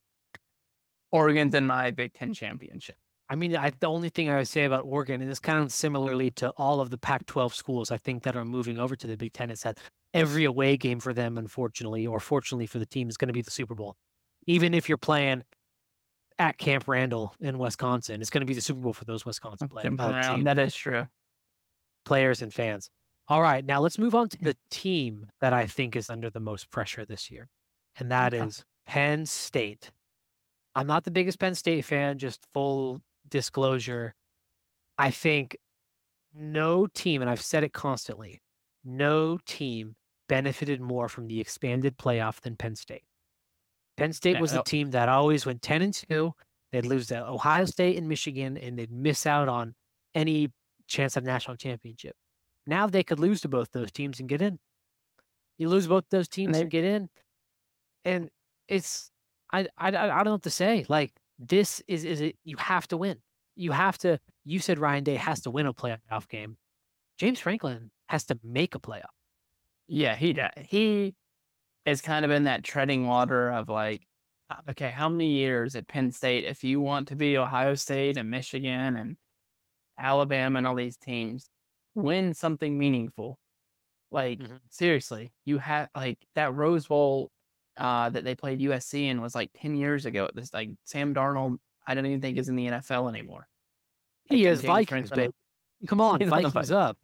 B: Oregon's in my Big Ten championship.
A: I mean, I, the only thing I would say about Oregon, and it's kind of similarly to all of the Pac twelve schools, I think, that are moving over to the Big Ten, is that every away game for them, unfortunately, or fortunately for the team, is going to be the Super Bowl. Even if you're playing at Camp Randall in Wisconsin, it's going to be the Super Bowl for those Wisconsin players.
B: Uh, that is true.
A: Players and fans. All right, now let's move on to the team that I think is under the most pressure this year, and that
B: Okay.
A: is Penn State. I'm not the biggest Penn State fan, just full disclosure. I think no team, and I've said it constantly, no team benefited more from the expanded playoff than Penn State. Penn State
B: Yeah,
A: was the
B: no.
A: team that always went ten and two. They'd lose to Ohio State and Michigan, and they'd miss out on any chance of national championship. Now they could lose to both those teams and get in. You lose both those teams
B: they-
A: and get in, and it's I I I don't know what to say. Like this is is it you have to win. You have to. You said Ryan Day has to win a playoff game. James Franklin has to make a playoff.
B: Yeah, he does. He is kind of in that treading water of like, uh, okay, how many years at Penn State if you want to be Ohio State and Michigan and Alabama and all these teams, win something meaningful. Like
A: Mhm.
B: seriously, you have like that Rose Bowl uh, that they played U S C in was like ten years ago. This like Sam Darnold, I don't even think is in the N F L anymore.
A: He
B: Like,
A: is
B: James
A: Vikings,
B: Franklin-
A: baby. Come on,
B: He's on the
A: Vikings
B: Vikings.
A: up.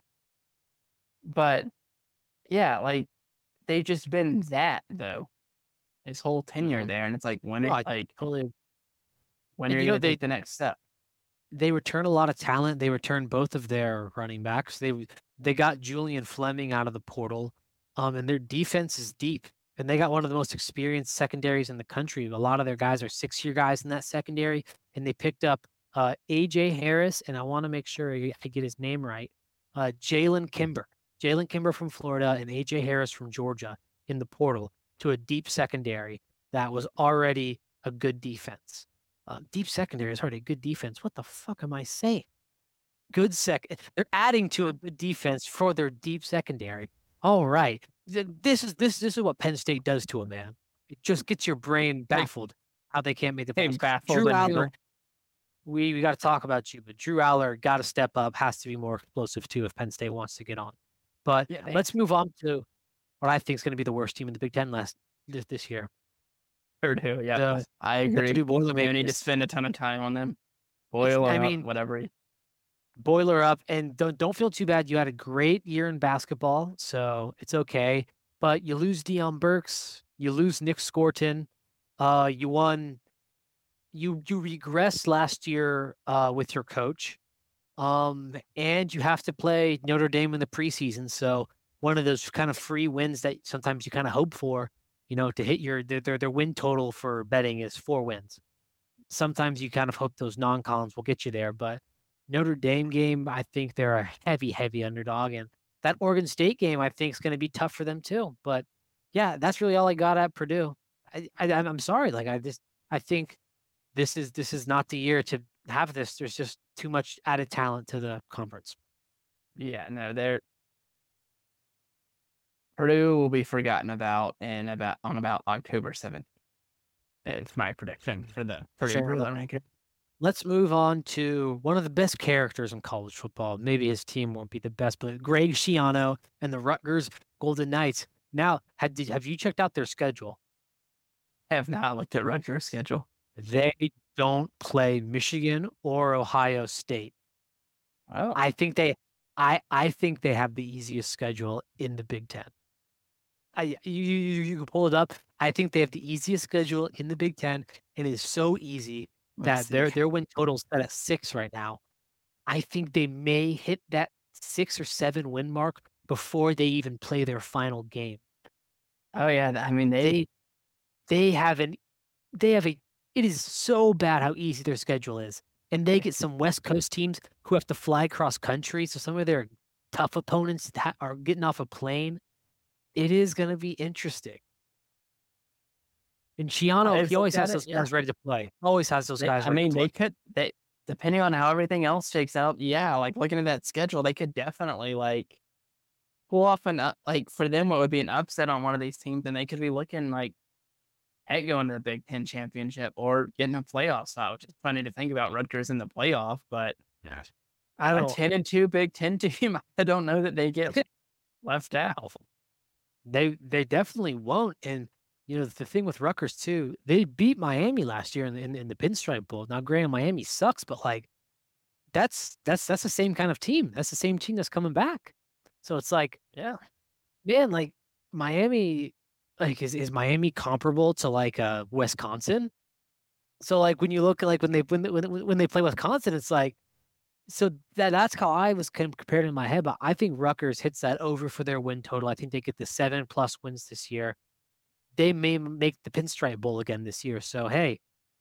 B: But yeah, like they've just been that though. His whole tenure
A: Mhm.
B: there, and it's like when
A: No,
B: it,
A: I
B: like
A: totally.
B: when
A: And
B: are
A: you
B: you
A: know,
B: gonna
A: they-
B: take the next step?
A: They return a lot of talent. They return both of their running backs. They they got Julian Fleming out of the portal, um, and their defense is deep. And they got one of the most experienced secondaries in the country. A lot of their guys are six-year guys in that secondary, and they picked up uh, A J Harris, and I want to make sure I I get his name right. Uh, Jalen Kimber, Jalen Kimber from Florida, and A J Harris from Georgia in the portal to a deep secondary that was already a good defense. Uh, deep secondary is already a good defense. What the fuck am I saying? Good sec. They're adding to a good defense for their deep secondary. All right, Th- this is this this is what Penn State does to a man. It just gets your brain baffled how they can't make the
B: Hey,
A: playoffs.
B: baffled
A: Drew
B: and
A: Aller,
B: neutral.
A: we we got to talk about you, but Drew Aller got to step up. Has to be more explosive too if Penn State wants to get on. But
B: Yeah, they
A: let's move on to what I think is going to be the worst team in the Big Ten last this, this year.
B: Purdue. Yeah,
A: The
B: I
A: the
B: agree.
A: Purdue
B: You need to
A: Boilermakers.
B: spend a ton of time on them.
A: It's,
B: Boil
A: I
B: up,
A: mean,
B: whatever.
A: boiler up, and don't don't feel too bad. You had a great year in basketball, so it's okay. But you lose Deion Burks, you lose Nick Scorton. Uh, you won. You you regressed last year uh, with your coach. Um, and you have to play Notre Dame in the preseason. So one of those kind of free wins that sometimes you kind of hope for, you know, to hit your their their, their win total for betting is four wins. Sometimes you kind of hope those non-cons will get you there, but Notre Dame game, I think they're a heavy, heavy underdog, and that Oregon State game, I think, is going to be tough for them too. But yeah, that's really all I got at Purdue. I, I I'm sorry, like I just I think this is this is not the year to have this. There's just too much added talent to the conference.
B: Yeah, no, they're Purdue will be forgotten about in about on about October seventh. It's my prediction for the Purdue
A: Fair enough.
B: ranking.
A: Let's move on to one of the best characters in college football. Maybe his team won't be the best, but Greg Schiano and the Rutgers Golden Knights. Now, had, did, have you checked out their schedule?
B: I have not looked at Rutgers' schedule.
A: They don't play Michigan or Ohio State.
B: Oh,
A: I think they, I, I think they have the easiest schedule in the Big Ten. I, you, you, you can pull it up. I think they have the easiest schedule in the Big Ten. It is so easy
B: let's
A: that their
B: see.
A: their win total is set at six right now. I think they may hit that six or seven win mark before they even play their final game.
B: Oh yeah, I mean they,
A: They they have an they have a it is so bad how easy their schedule is. And they get some West Coast teams who have to fly cross country. So some of their tough opponents that are getting off a plane. It is going to be interesting. And Shiano,
B: I've
A: he always
B: looked
A: has
B: at it,
A: those
B: yeah.
A: guys ready to play. Always has those
B: They,
A: guys
B: I
A: ready
B: mean,
A: to
B: they
A: play.
B: could they depending on how everything else shakes out. Yeah, like looking at that schedule, they could definitely like pull off an up, like for them, what would be an upset on one of these teams, and they could be looking like heck going to the Big Ten championship or getting a playoff spot, which is funny to think about Rutgers in the playoff. But
A: Yeah. I
B: a
A: don't
B: ten and two Big Ten team, I don't know that they get left out.
A: They they definitely won't. And you know the thing with Rutgers too, they beat Miami last year in the in, in the Pinstripe Bowl. Now, granted, Miami sucks, but like that's that's that's the same kind of team. That's the same team that's coming back. So it's like,
B: Yeah,
A: man, like Miami, like is is Miami comparable to like uh Wisconsin? So like when you look at like when they when they, when when they play Wisconsin, it's like so that that's how I was com- compared in my head. But I think Rutgers hits that over for their win total. I think they get the seven plus wins this year. They may make the Pinstripe Bowl again this year. So hey,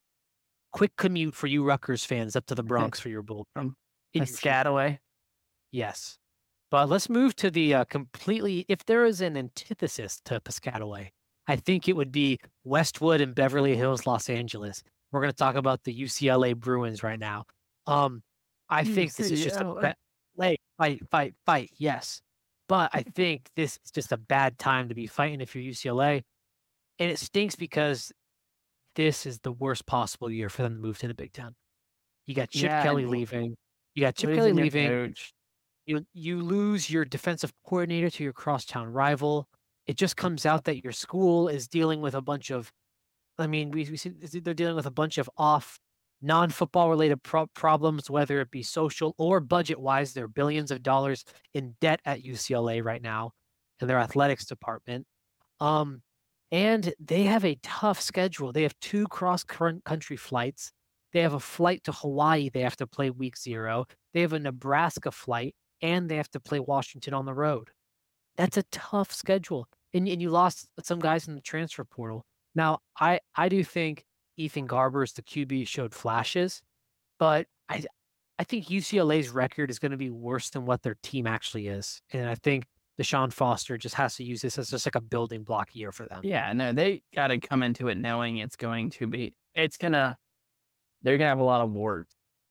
A: quick commute for you Rutgers fans up to the Bronx for your bowl
B: from
A: in your future.
B: Piscataway.
A: Yes, but let's move to the uh, completely. If there is an antithesis to Piscataway, I think it would be Westwood and Beverly Hills, Los Angeles. We're going to talk about the U C L A Bruins right now. Um, I think this is just a
B: U C L A.
A: bad play, fight, fight, fight. Yes, but I think this is just a bad time to be fighting if you're U C L A, and it stinks because this is the worst possible year for them to move to the Big Ten. You got Chip
B: Yeah,
A: Kelly
B: and
A: leaving. You got Chip Kelly
B: losing your
A: leaving.
B: coach.
A: You you lose your defensive coordinator to your crosstown rival. It just comes out that your school is dealing with a bunch of, I mean, we, we see they're dealing with a bunch of off non-football related pro- problems, whether it be social or budget wise. There are billions of dollars in debt at U C L A right now in their athletics department. Um, and they have a tough schedule. They have two cross country flights. They have a flight to Hawaii. They have to play week zero. They have a Nebraska flight, and they have to play Washington on the road. That's a tough schedule. And, and you lost some guys in the transfer portal. Now, I, I do think Ethan Garber's the Q B showed flashes, but I I think U C L A's record is going to be worse than what their team actually is. And I think Deshaun Foster just has to use this as just like a building block year for them.
B: Yeah, no, they got to come into it knowing it's going to be, it's going to, they're going to have a lot of warts,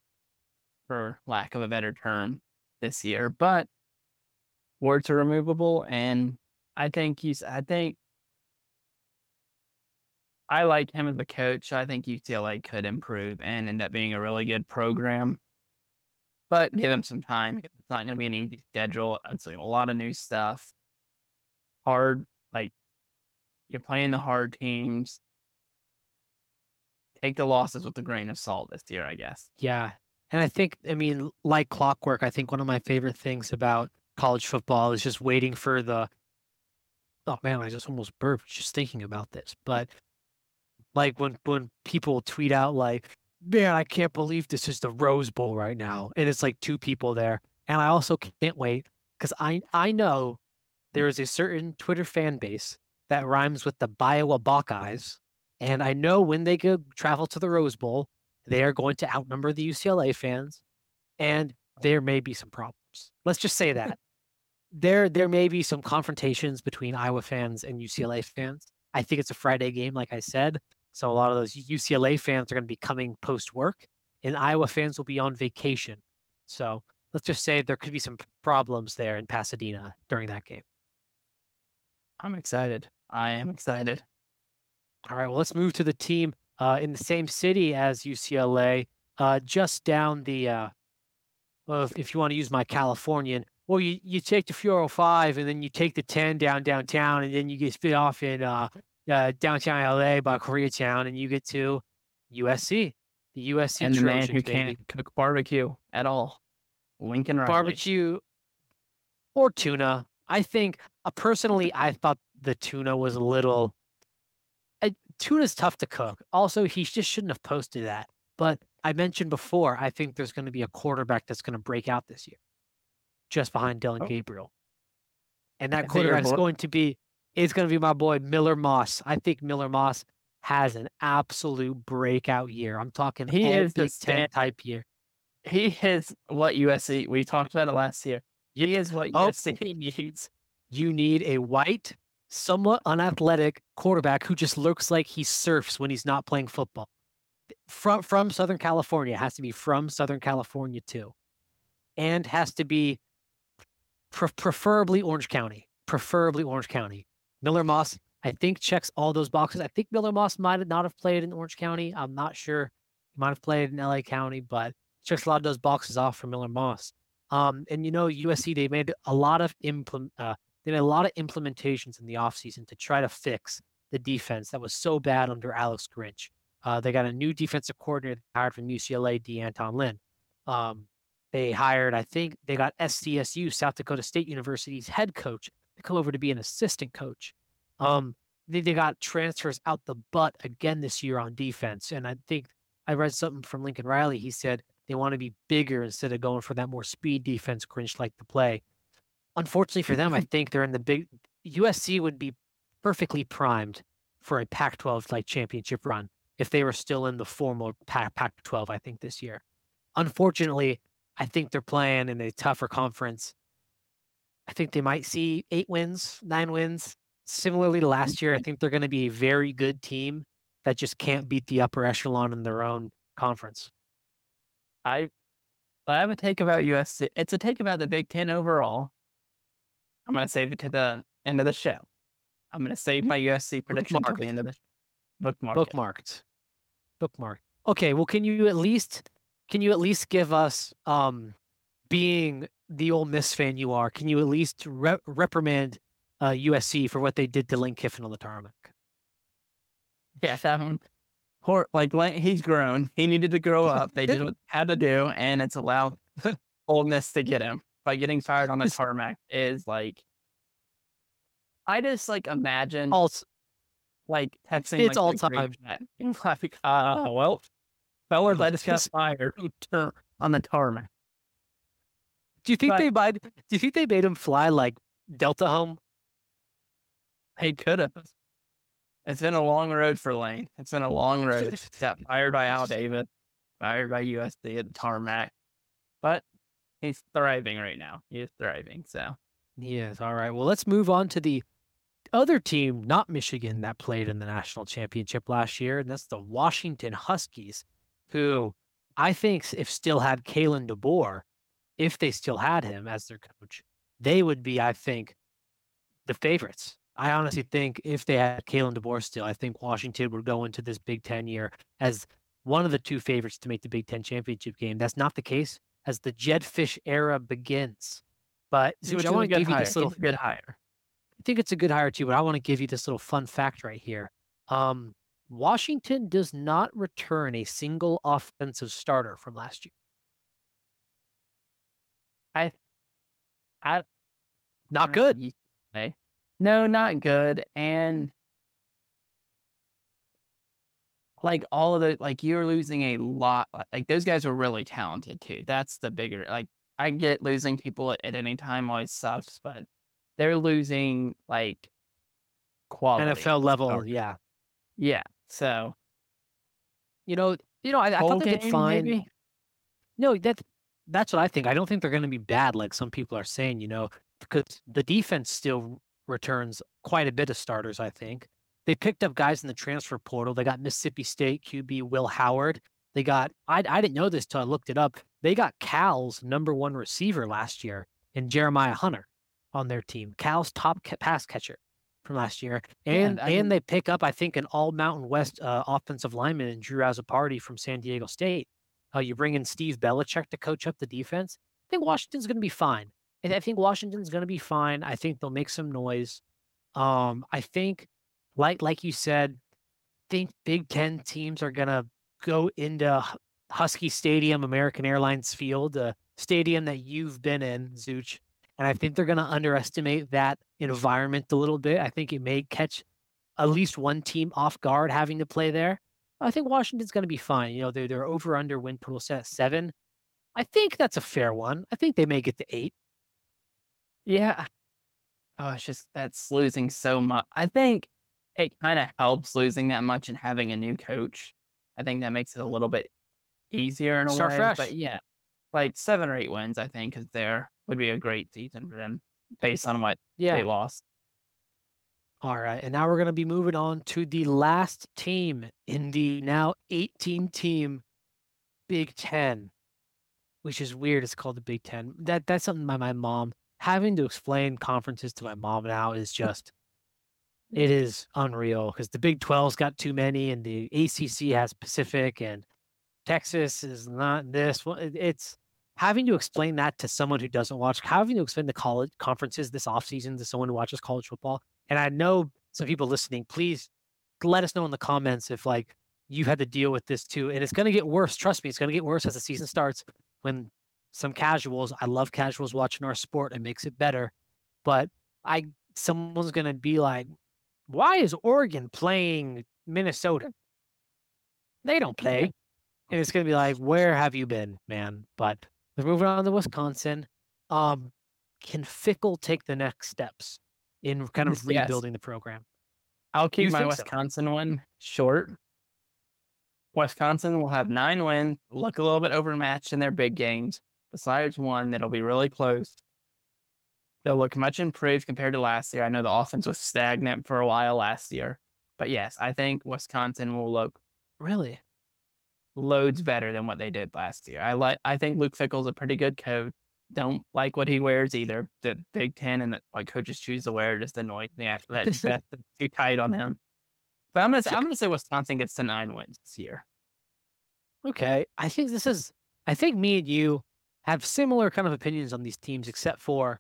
B: for lack of a better term, this year. But warts are removable, and I think he's, I think, I like him as a coach. I think U C L A could improve and end up being a really good program. but give him some time. It's not going to be an easy schedule. It's like a lot of new stuff. Hard, like you're playing the hard teams. Take the losses with a grain of salt this year, I guess.
A: Yeah. And I think, I mean, like clockwork, I think one of my favorite things about college football is just waiting for the, oh man, I just almost burped just thinking about this. But like when when people tweet out like, man, I can't believe this is the Rose Bowl right now. And it's like two people there. And I also can't wait because I I know there is a certain Twitter fan base that rhymes with the Iowa Buckeyes. And I know when they go travel to the Rose Bowl, they are going to outnumber the U C L A fans. And there may be some problems. Let's just say that. There there may be some confrontations between Iowa fans and U C L A fans. I think it's a Friday game, like I said. So a lot of those U C L A fans are going to be coming post work, and Iowa fans will be on vacation. So let's just say there could be some problems there in Pasadena during that game.
B: I'm excited. I am excited.
A: All right, well, let's move to the team uh, in the same city as U C L A, uh, just down the, uh, well, if, if you want to use my Californian, well, you, you take the four oh five and then you take the ten down downtown, and then you get spit off in uh, uh, downtown L A by Koreatown, and you get to U S C, the U S C
B: And the man
A: Trojans,
B: who
A: baby.
B: can't cook barbecue at all, Lincoln Riley.
A: Barbecue or tuna. I think, uh, personally, I thought the tuna was a little. Uh, tuna's tough to cook. Also, he just shouldn't have posted that. But I mentioned before, I think there's going to be a quarterback that's going to break out this year, just behind Dylan
B: Oh.
A: Gabriel. And that
B: Is it your
A: quarterback is
B: boy?
A: going to be, it's going to be my boy, Miller Moss. I think Miller Moss has an absolute breakout year. I'm talking
B: He
A: all
B: is the
A: Big Ten
B: stand-
A: type year.
B: He is what U S C, we talked about it last year. He is what
A: Oh.
B: U S C needs.
A: You need a white, somewhat unathletic quarterback who just looks like he surfs when he's not playing football. From from Southern California. It has to be from Southern California too. And has to be pre- preferably Orange County. Preferably Orange County. Miller Moss, I think, checks all those boxes. I think Miller Moss might not have played in Orange County. I'm not sure. He might have played in L A County, but checks a lot of those boxes off for Miller Moss. Um, and you know, U S C, they made a lot of implement uh, they made a lot of implementations in the offseason to try to fix the defense that was so bad under Alex Grinch. Uh, they got a new defensive coordinator hired from U C L A, DeAnton Lynn. Um, they hired, I think, they got S D S U, South Dakota State University's head coach, to come over to be an assistant coach. Um, they, they got transfers out the butt again this year on defense. And I think I read something from Lincoln Riley. He said they want to be bigger instead of going for that more speed defense Grinch like to play. Unfortunately for them, I think they're in the big U S C would be perfectly primed for a Pac twelve like championship run if they were still in the formal Pac twelve, I think, this year. Unfortunately, I think they're playing in a tougher conference. I think they might see eight wins, nine wins. Similarly to last year, I think they're going to be a very good team that just can't beat the upper echelon in their own conference.
B: I I have a take about U S C. It's a take about the Big Ten overall. I'm going to save it to the end of the show. I'm going to save my U S C prediction to the end of the bookmark. it.
A: Bookmarked. Bookmark. Okay, well, can you at least can you at least give us, um, being the Ole Miss fan you are, can you at least re- reprimand uh, U S C for what they did to Lane Kiffin on the tarmac?
B: Yeah, that one. Poor, like, Lane- he's grown. He needed to grow up. They did what they had to do, and it's allowed Ole Miss to get him by getting fired on the
A: It's-
B: tarmac. Is like, I just like imagine
A: All
B: like texting.
A: it's
B: like,
A: all
B: the group
A: time.
B: chat, being like, uh, well, fellas, I just got
A: Just-
B: fired on the tarmac.
A: Do you think
B: But-
A: they might? Do you think they made him fly like Delta home?
B: He could have. It's been a long road for Lane. It's been a long road. Got fired by Al Davis, fired by U S C at the tarmac, but he's thriving right now. He is thriving. So
A: Yes. All right. Well, let's move on to the other team, not Michigan, that played in the national championship last year, and that's the Washington Huskies, who I think if still had Kalen DeBoer, if they still had him as their coach, they would be, I think, the favorites. I honestly think if they had Kalen DeBoer still, I think Washington would go into this Big Ten year as one of the two favorites to make the Big Ten championship game. That's not the case. as the Jedfish era begins. But
B: See,
A: Zuch,
B: which
A: I
B: is a
A: want to
B: good
A: give you
B: hire.
A: this little
B: He's a good hire.
A: I think it's a good hire too, but I want to give you this little fun fact right here. Um, Washington does not return a single offensive starter from last year.
B: I, I,
A: Not good.
B: I, no, not good. And like all of the, like you're losing a lot. Like those guys were really talented too. That's the bigger, like I get losing people at, at any time always sucks, but they're losing like quality.
A: N F L level,
B: So,
A: yeah.
B: yeah. So
A: You know, you know, I, I
B: whole
A: thought they did
B: game,
A: fine.
B: maybe.
A: No, that that's what I think. I don't think they're going to be bad like some people are saying, you know, because the defense still returns quite a bit of starters, I think. They picked up guys in the transfer portal. They got Mississippi State Q B Will Howard. They got I I didn't know this till I looked it up. They got Cal's number one receiver last year in Jeremiah Hunter on their team. Cal's top ca- pass catcher from last year.
B: Yeah,
A: And
B: I
A: and
B: mean,
A: they pick up, I think, an all Mountain West uh, offensive lineman in Drew Azzopardi from San Diego State. Uh, you bring in Steve Belichick to coach up the defense. I think Washington's going to be fine. I I think Washington's going to be fine. I think they'll make some noise. Um, I think, like like you said, think Big Ten teams are going to go into Hu- Husky Stadium, American Airlines Field, a stadium that you've been in, Zuch, and I think they're going to underestimate that environment a little bit. I think it may catch at least one team off guard having to play there. I think Washington's going to be fine. You know, they're, they're over under win total set at seven. I think that's a fair one. I think they may get to eight.
B: yeah. Oh, it's just that's losing so much. I think it kind of helps losing that much and having a new coach. I think that makes it a little bit easier in a
A: Start
B: way. But
A: fresh.
B: yeah, like seven or eight wins, I think, is there would be a great season for them based on what they
A: Yeah.
B: lost.
A: All right. And now we're going to be moving on to the last team in the now eighteen team Big Ten, which is weird. It's called the Big Ten. That That's something my, my mom having to explain conferences to my mom now is just, it is unreal because the Big twelve's got too many and the A C C has Pacific and Texas is not this. Well, it- it's having to explain that to someone who doesn't watch, having to explain the college conferences this offseason to someone who watches college football. And I know some people listening, please let us know in the comments if like you've had to deal with this too. And it's going to get worse. Trust me, it's going to get worse as the season starts when some casuals, I love casuals watching our sport. It makes it better. But I, someone's going to be like, why is Oregon playing Minnesota? They don't play. And it's gonna be like, where have you been, man? But we're moving on to Wisconsin. Um, can Fickle take the next steps in kind of
B: Yes,
A: rebuilding the program?
B: I'll keep
A: You
B: my
A: think so?
B: Wisconsin one short. Wisconsin will have nine wins, look a little bit overmatched in their big games. Besides one that'll be really close. They'll look much improved compared to last year. I know the offense was stagnant for a while last year. But yes, I think Wisconsin will look
A: Really?
B: loads better than what they did last year. I like I think Luke Fickle's a pretty good coach. Don't like what he wears either. The Big Ten and the, like coaches choose to wear just annoys me after that. That's too tight on him. But I'm gonna say, I'm gonna say Wisconsin gets to nine wins this year.
A: Okay. I think this is, I think me and you have similar kind of opinions on these teams, except for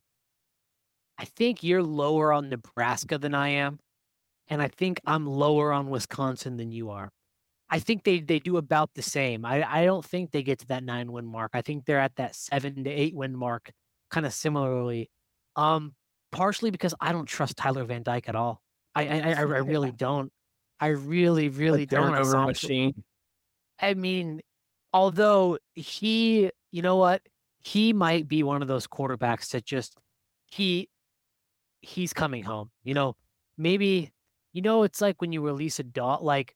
A: I think you're lower on Nebraska than I am. And I think I'm lower on Wisconsin than you are. I think they they do about the same. I I don't think they get to that nine win mark. I think they're at that seven to eight win mark, kind of similarly. Um, partially because I don't trust Tyler Van Dyke at all. I I, I I really don't. I really
B: A
A: really don't. At this
B: turnover
A: offensive-
B: machine.
A: I mean, although he, you know what, he might be one of those quarterbacks that just he he's coming home. You know, maybe you know it's like when you release a dog like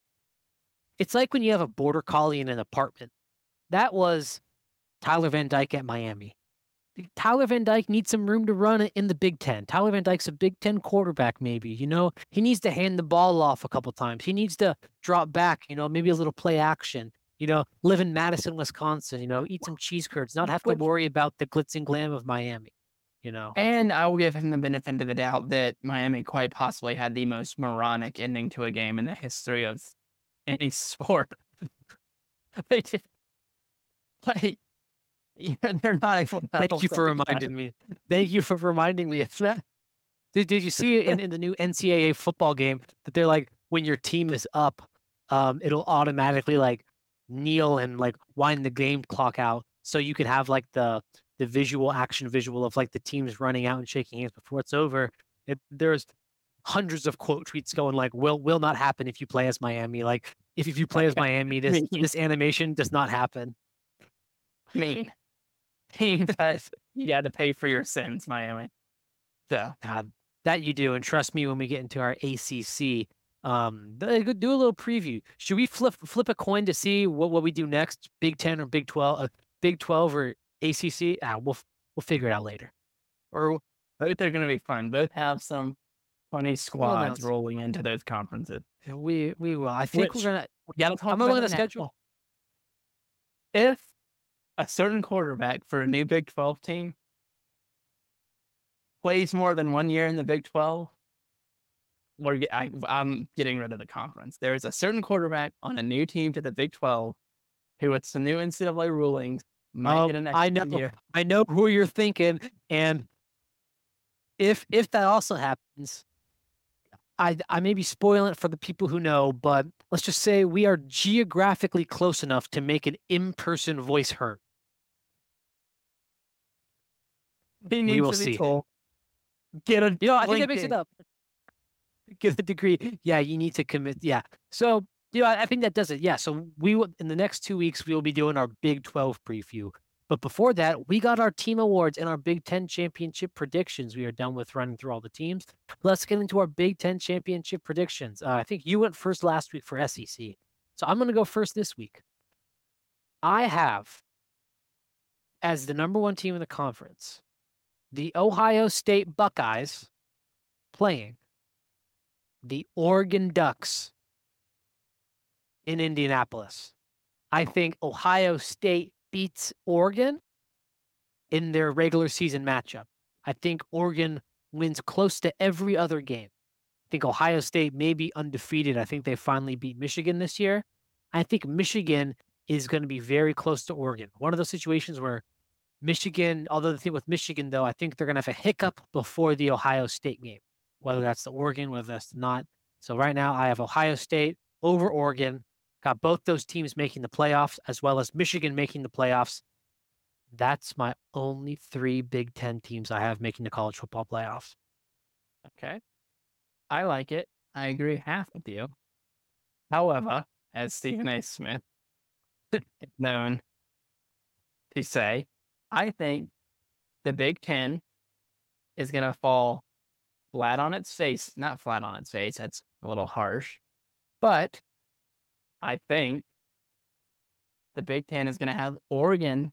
A: it's like when you have a border collie in an apartment. That was Tyler Van Dyke at Miami. Tyler Van Dyke needs some room to run in the Big Ten. Tyler Van Dyke's a Big Ten quarterback, maybe. You know, he needs to hand the ball off a couple times. He needs to drop back, you know, maybe a little play action. You know, live in Madison, Wisconsin, you know, eat some cheese curds, not have to
B: Which,
A: worry about the glitz and glam of Miami, you know.
B: and I will give him the benefit of the doubt that Miami quite possibly had the most moronic ending to a game in the history of any sport. They did, like Yeah, they're not a
A: Thank you for reminding me. Thank you for reminding me of that. Did Did you see it in, in the new N C double A football game that they're like when your team is up, um, it'll automatically like kneel and like wind the game clock out so you can have like the the visual action visual of like the teams running out and shaking hands before it's over. It, there's hundreds of quote tweets going like will will not happen if you play as Miami. Like if, if you play as Miami, this
B: mean,
A: this animation does not happen.
B: mean, team that you got to pay for your sins, Miami. So
A: God, that you do, and trust me, when we get into our A C C, um, th- do a little preview. Should we flip flip a coin to see what, what we do next? Big Ten or Big Twelve? Uh, Big Twelve or A C C? Ah, we'll we'll figure it out later.
B: or both are going to be fun. Both have some funny
A: We'll
B: squads
A: announce.
B: rolling into those conferences.
A: We we will. I think
B: Which
A: we're gonna.
B: we got to talk
A: I'm
B: about
A: looking
B: the
A: at the schedule.
B: If a certain quarterback for a new Big twelve team plays more than one year in the Big twelve, we're, I, I'm getting rid of the conference. There is a certain quarterback on a new team to the Big twelve who, with some new N C double A rulings, might
A: Oh,
B: get an
A: I know.
B: extra year.
A: I know who you're thinking, and if if that also happens, I I may be spoiling it for the people who know, but let's just say we are geographically close enough to make an in-person voice heard.
B: He
A: We will
B: needs to be
A: see.
B: told. Get a
A: You know, I think that makes
B: LinkedIn.
A: it up. Get a degree. Yeah, you need to commit. Yeah. So, you know, I, I think that does it. Yeah. So we will in the next two weeks we will be doing our Big twelve preview. But before that, we got our team awards and our Big Ten championship predictions. We are done with running through all the teams. Let's get into our Big Ten championship predictions. Uh, I think you went first last week for S E C. So I'm going to go first this week. I have as the number one team in the conference, the Ohio State Buckeyes playing the Oregon Ducks in Indianapolis. I think Ohio State beats Oregon in their regular season matchup. I think Oregon wins close to every other game. I think Ohio State may be undefeated. I think they finally beat Michigan this year. I think Michigan is going to be very close to Oregon. One of those situations where Michigan, although the thing with Michigan, though, I think they're going to have a hiccup before the Ohio State game, whether that's the Oregon, whether that's not. So right now I have Ohio State over Oregon, got both those teams making the playoffs, as well as Michigan making the playoffs. That's my only three Big Ten teams I have making the college football playoffs.
B: Okay. I like it. I agree half with you. However, as Stephen A. Smith is known to say, I think the Big Ten is going to fall flat on its face. Not flat on its face. That's a little harsh. But I think the Big Ten is going to have Oregon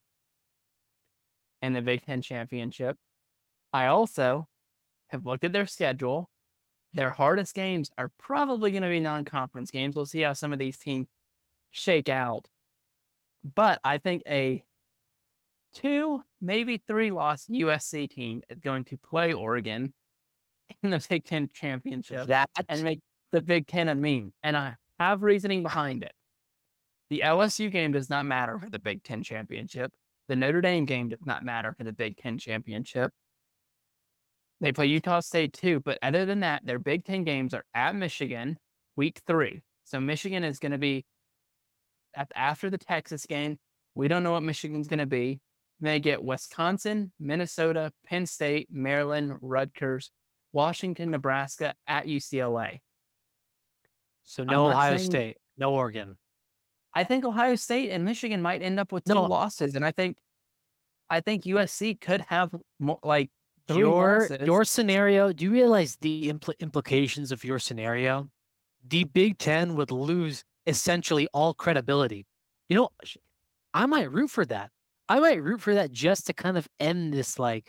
B: in the Big Ten championship. I also have looked at their schedule. Their hardest games are probably going to be non-conference games. We'll see how some of these teams shake out. But I think a two, maybe three loss U S C team is going to play Oregon in the Big Ten championship
A: That
B: and make the Big Ten a meme. And I have reasoning behind it. The L S U game does not matter for the Big Ten championship. The Notre Dame game does not matter for the Big Ten championship. They play Utah State too, but other than that, their Big Ten games are at Michigan, week three. So Michigan is going to be at, after the Texas game. We don't know what Michigan's going to be. They get Wisconsin, Minnesota, Penn State, Maryland, Rutgers, Washington, Nebraska, at U C L A.
A: So no Ohio
B: saying,
A: State, no Oregon.
B: I think Ohio State and Michigan might end up with two
A: no.
B: losses, and I think, I think U S C could have more, like three
A: your
B: losses.
A: your scenario. Do you realize the impl- implications of your scenario? The Big Ten would lose essentially all credibility. You know, I might root for that. I might root for that just to kind of end this like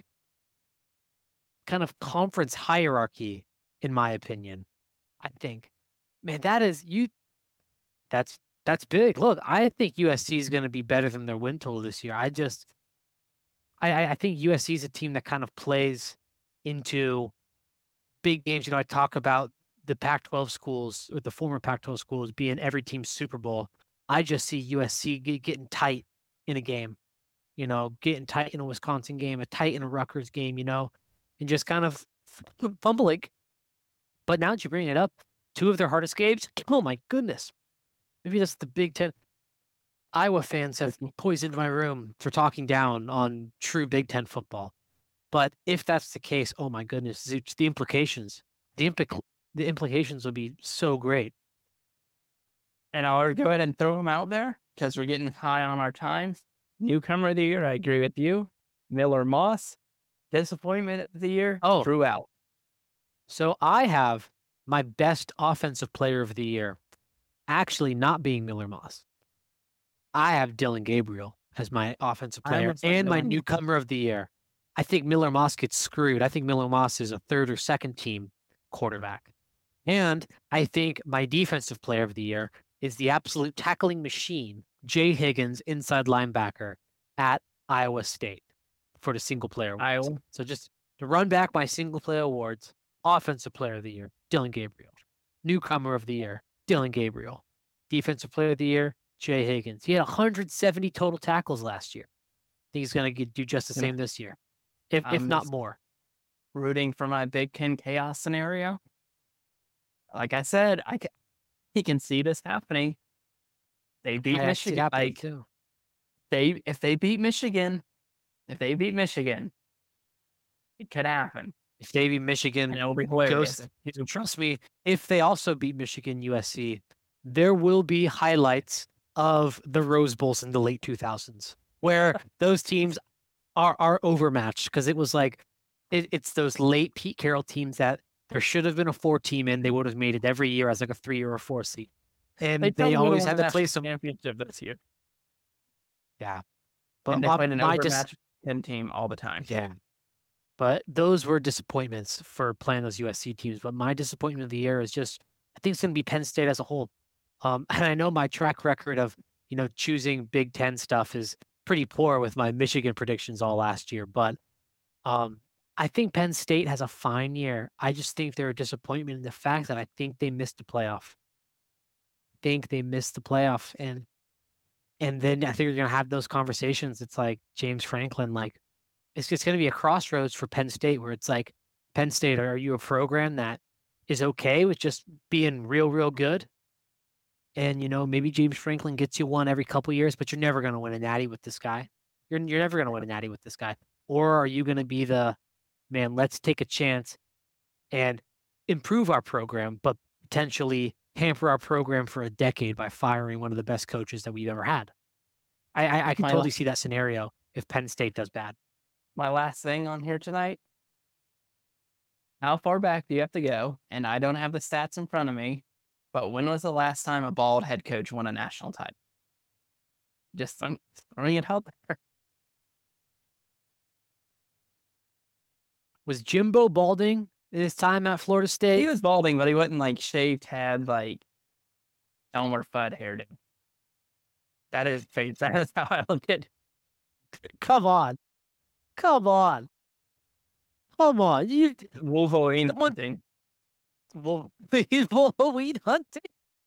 A: kind of conference hierarchy, in my opinion. I think, man, that is you. That's that's big. Look, I think U S C is going to be better than their win total this year. I just, I I think U S C is a team that kind of plays into big games. You know, I talk about the Pac twelve schools or the former Pac twelve schools being every team's Super Bowl. I just see U S C get, getting tight in a game. you know, getting tight in a Wisconsin game, a tight in a Rutgers game, you know, and just kind of fumbling. But now that you bring it up, two of their hardest games, oh my goodness. Maybe that's the Big Ten. Iowa fans have poisoned my room for talking down on true Big Ten football. But if that's the case, oh my goodness, the implications, the, implic- the implications would be so great.
B: And I'll go ahead and throw them out there because we're getting high on our time. Newcomer of the year, I agree with you. Miller Moss, disappointment of the year
A: oh.
B: throughout.
A: So I have my best offensive player of the year actually not being Miller Moss. I have Dillon Gabriel as my offensive player and my newcomer of the year. I think Miller Moss gets screwed. I think Miller Moss is a third or second team quarterback. And I think my defensive player of the year is the absolute tackling machine, Jay Higgins, inside linebacker at Iowa State for the single player awards.
B: Iowa.
A: So just to run back my single player awards, offensive player of the year, Dillon Gabriel. Newcomer of the year, Dillon Gabriel. Defensive player of the year, Jay Higgins. He had one hundred seventy total tackles last year. I think he's going to do just the same this year, if if not more.
B: Rooting for my Big Ten chaos scenario. Like I said, I can, he can see this happening. They beat
A: I
B: Michigan. Like,
A: too.
B: They if they beat Michigan, if they beat Michigan, it could happen.
A: If they beat Michigan,
B: it'll be hilarious.
A: Trust me, if they also beat Michigan, U S C, there will be highlights of the Rose Bowls in the late two thousands where those teams are are overmatched because it was like it, it's those late Pete Carroll teams that there should have been a four team in. They would have made it every year as like a three or a four seed, and they, they always had to play some
B: championship this year.
A: Yeah,
B: but and they my, played an overmatched dis- team all the time.
A: Yeah, but those were disappointments for playing those U S C teams. But my disappointment of the year is just I think it's going to be Penn State as a whole. Um, and I know my track record of, you know, choosing Big Ten stuff is pretty poor with my Michigan predictions all last year. But um, I think Penn State has a fine year. I just think they're a disappointment in the fact that I think they missed the playoff. I think they missed the playoff. And and then I think you're going to have those conversations. It's like James Franklin, like, it's just going to be a crossroads for Penn State where it's like, Penn State, are you a program that is okay with just being real, real good? And, you know, maybe James Franklin gets you one every couple years, but you're never going to win a natty with this guy. You're you're never going to win a natty with this guy. Or are you going to be the, man, let's take a chance and improve our program, but potentially hamper our program for a decade by firing one of the best coaches that we've ever had? I I, I can My totally last, see that scenario if Penn State does bad.
B: My last thing on here tonight, how far back do you have to go? And I don't have the stats in front of me. But when was the last time a bald head coach won a national title? Just throwing it out there.
A: Was Jimbo balding in his time at Florida State?
B: He was balding, but he wasn't like shaved head, like Elmer Fudd hairdo. That is face. That is how I look at it.
A: Come on. Come on. Come on. You
B: Wolverine hunting.
A: Well, he's Wolverine hunting.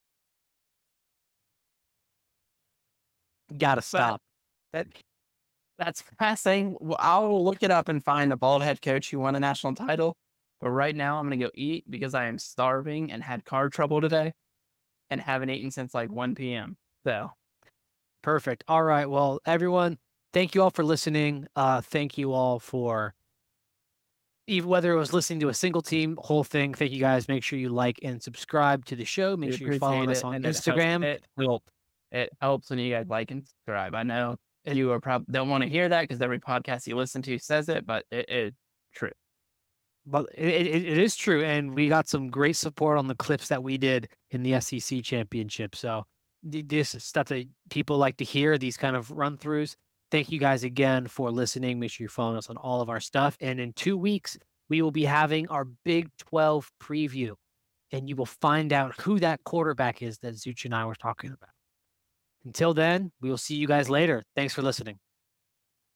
A: Gotta stop.
B: That that's fascinating. I'll look it up and find a bald head coach who won a national title. But right now, I'm gonna go eat because I am starving and had car trouble today, and haven't eaten since like one p.m. So,
A: perfect. All right. Well, everyone, thank you all for listening. Uh, thank you all for. Even whether it was listening to a single team, whole thing, thank you guys. Make sure you like and subscribe to the show. Make we sure you're following us on Instagram.
B: It helps. It helps when you guys like and subscribe. I know you are probably don't want to hear that because every podcast you listen to says it, but it is true.
A: But it, it, it is true, and we got some great support on the clips that we did in the S E C championship. So this is stuff that people like to hear. These kind of run throughs. Thank you guys again for listening. Make sure you're following us on all of our stuff. And in two weeks, we will be having our Big twelve preview. And you will find out who that quarterback is that Zuch and I were talking about. Until then, we will see you guys later. Thanks for listening.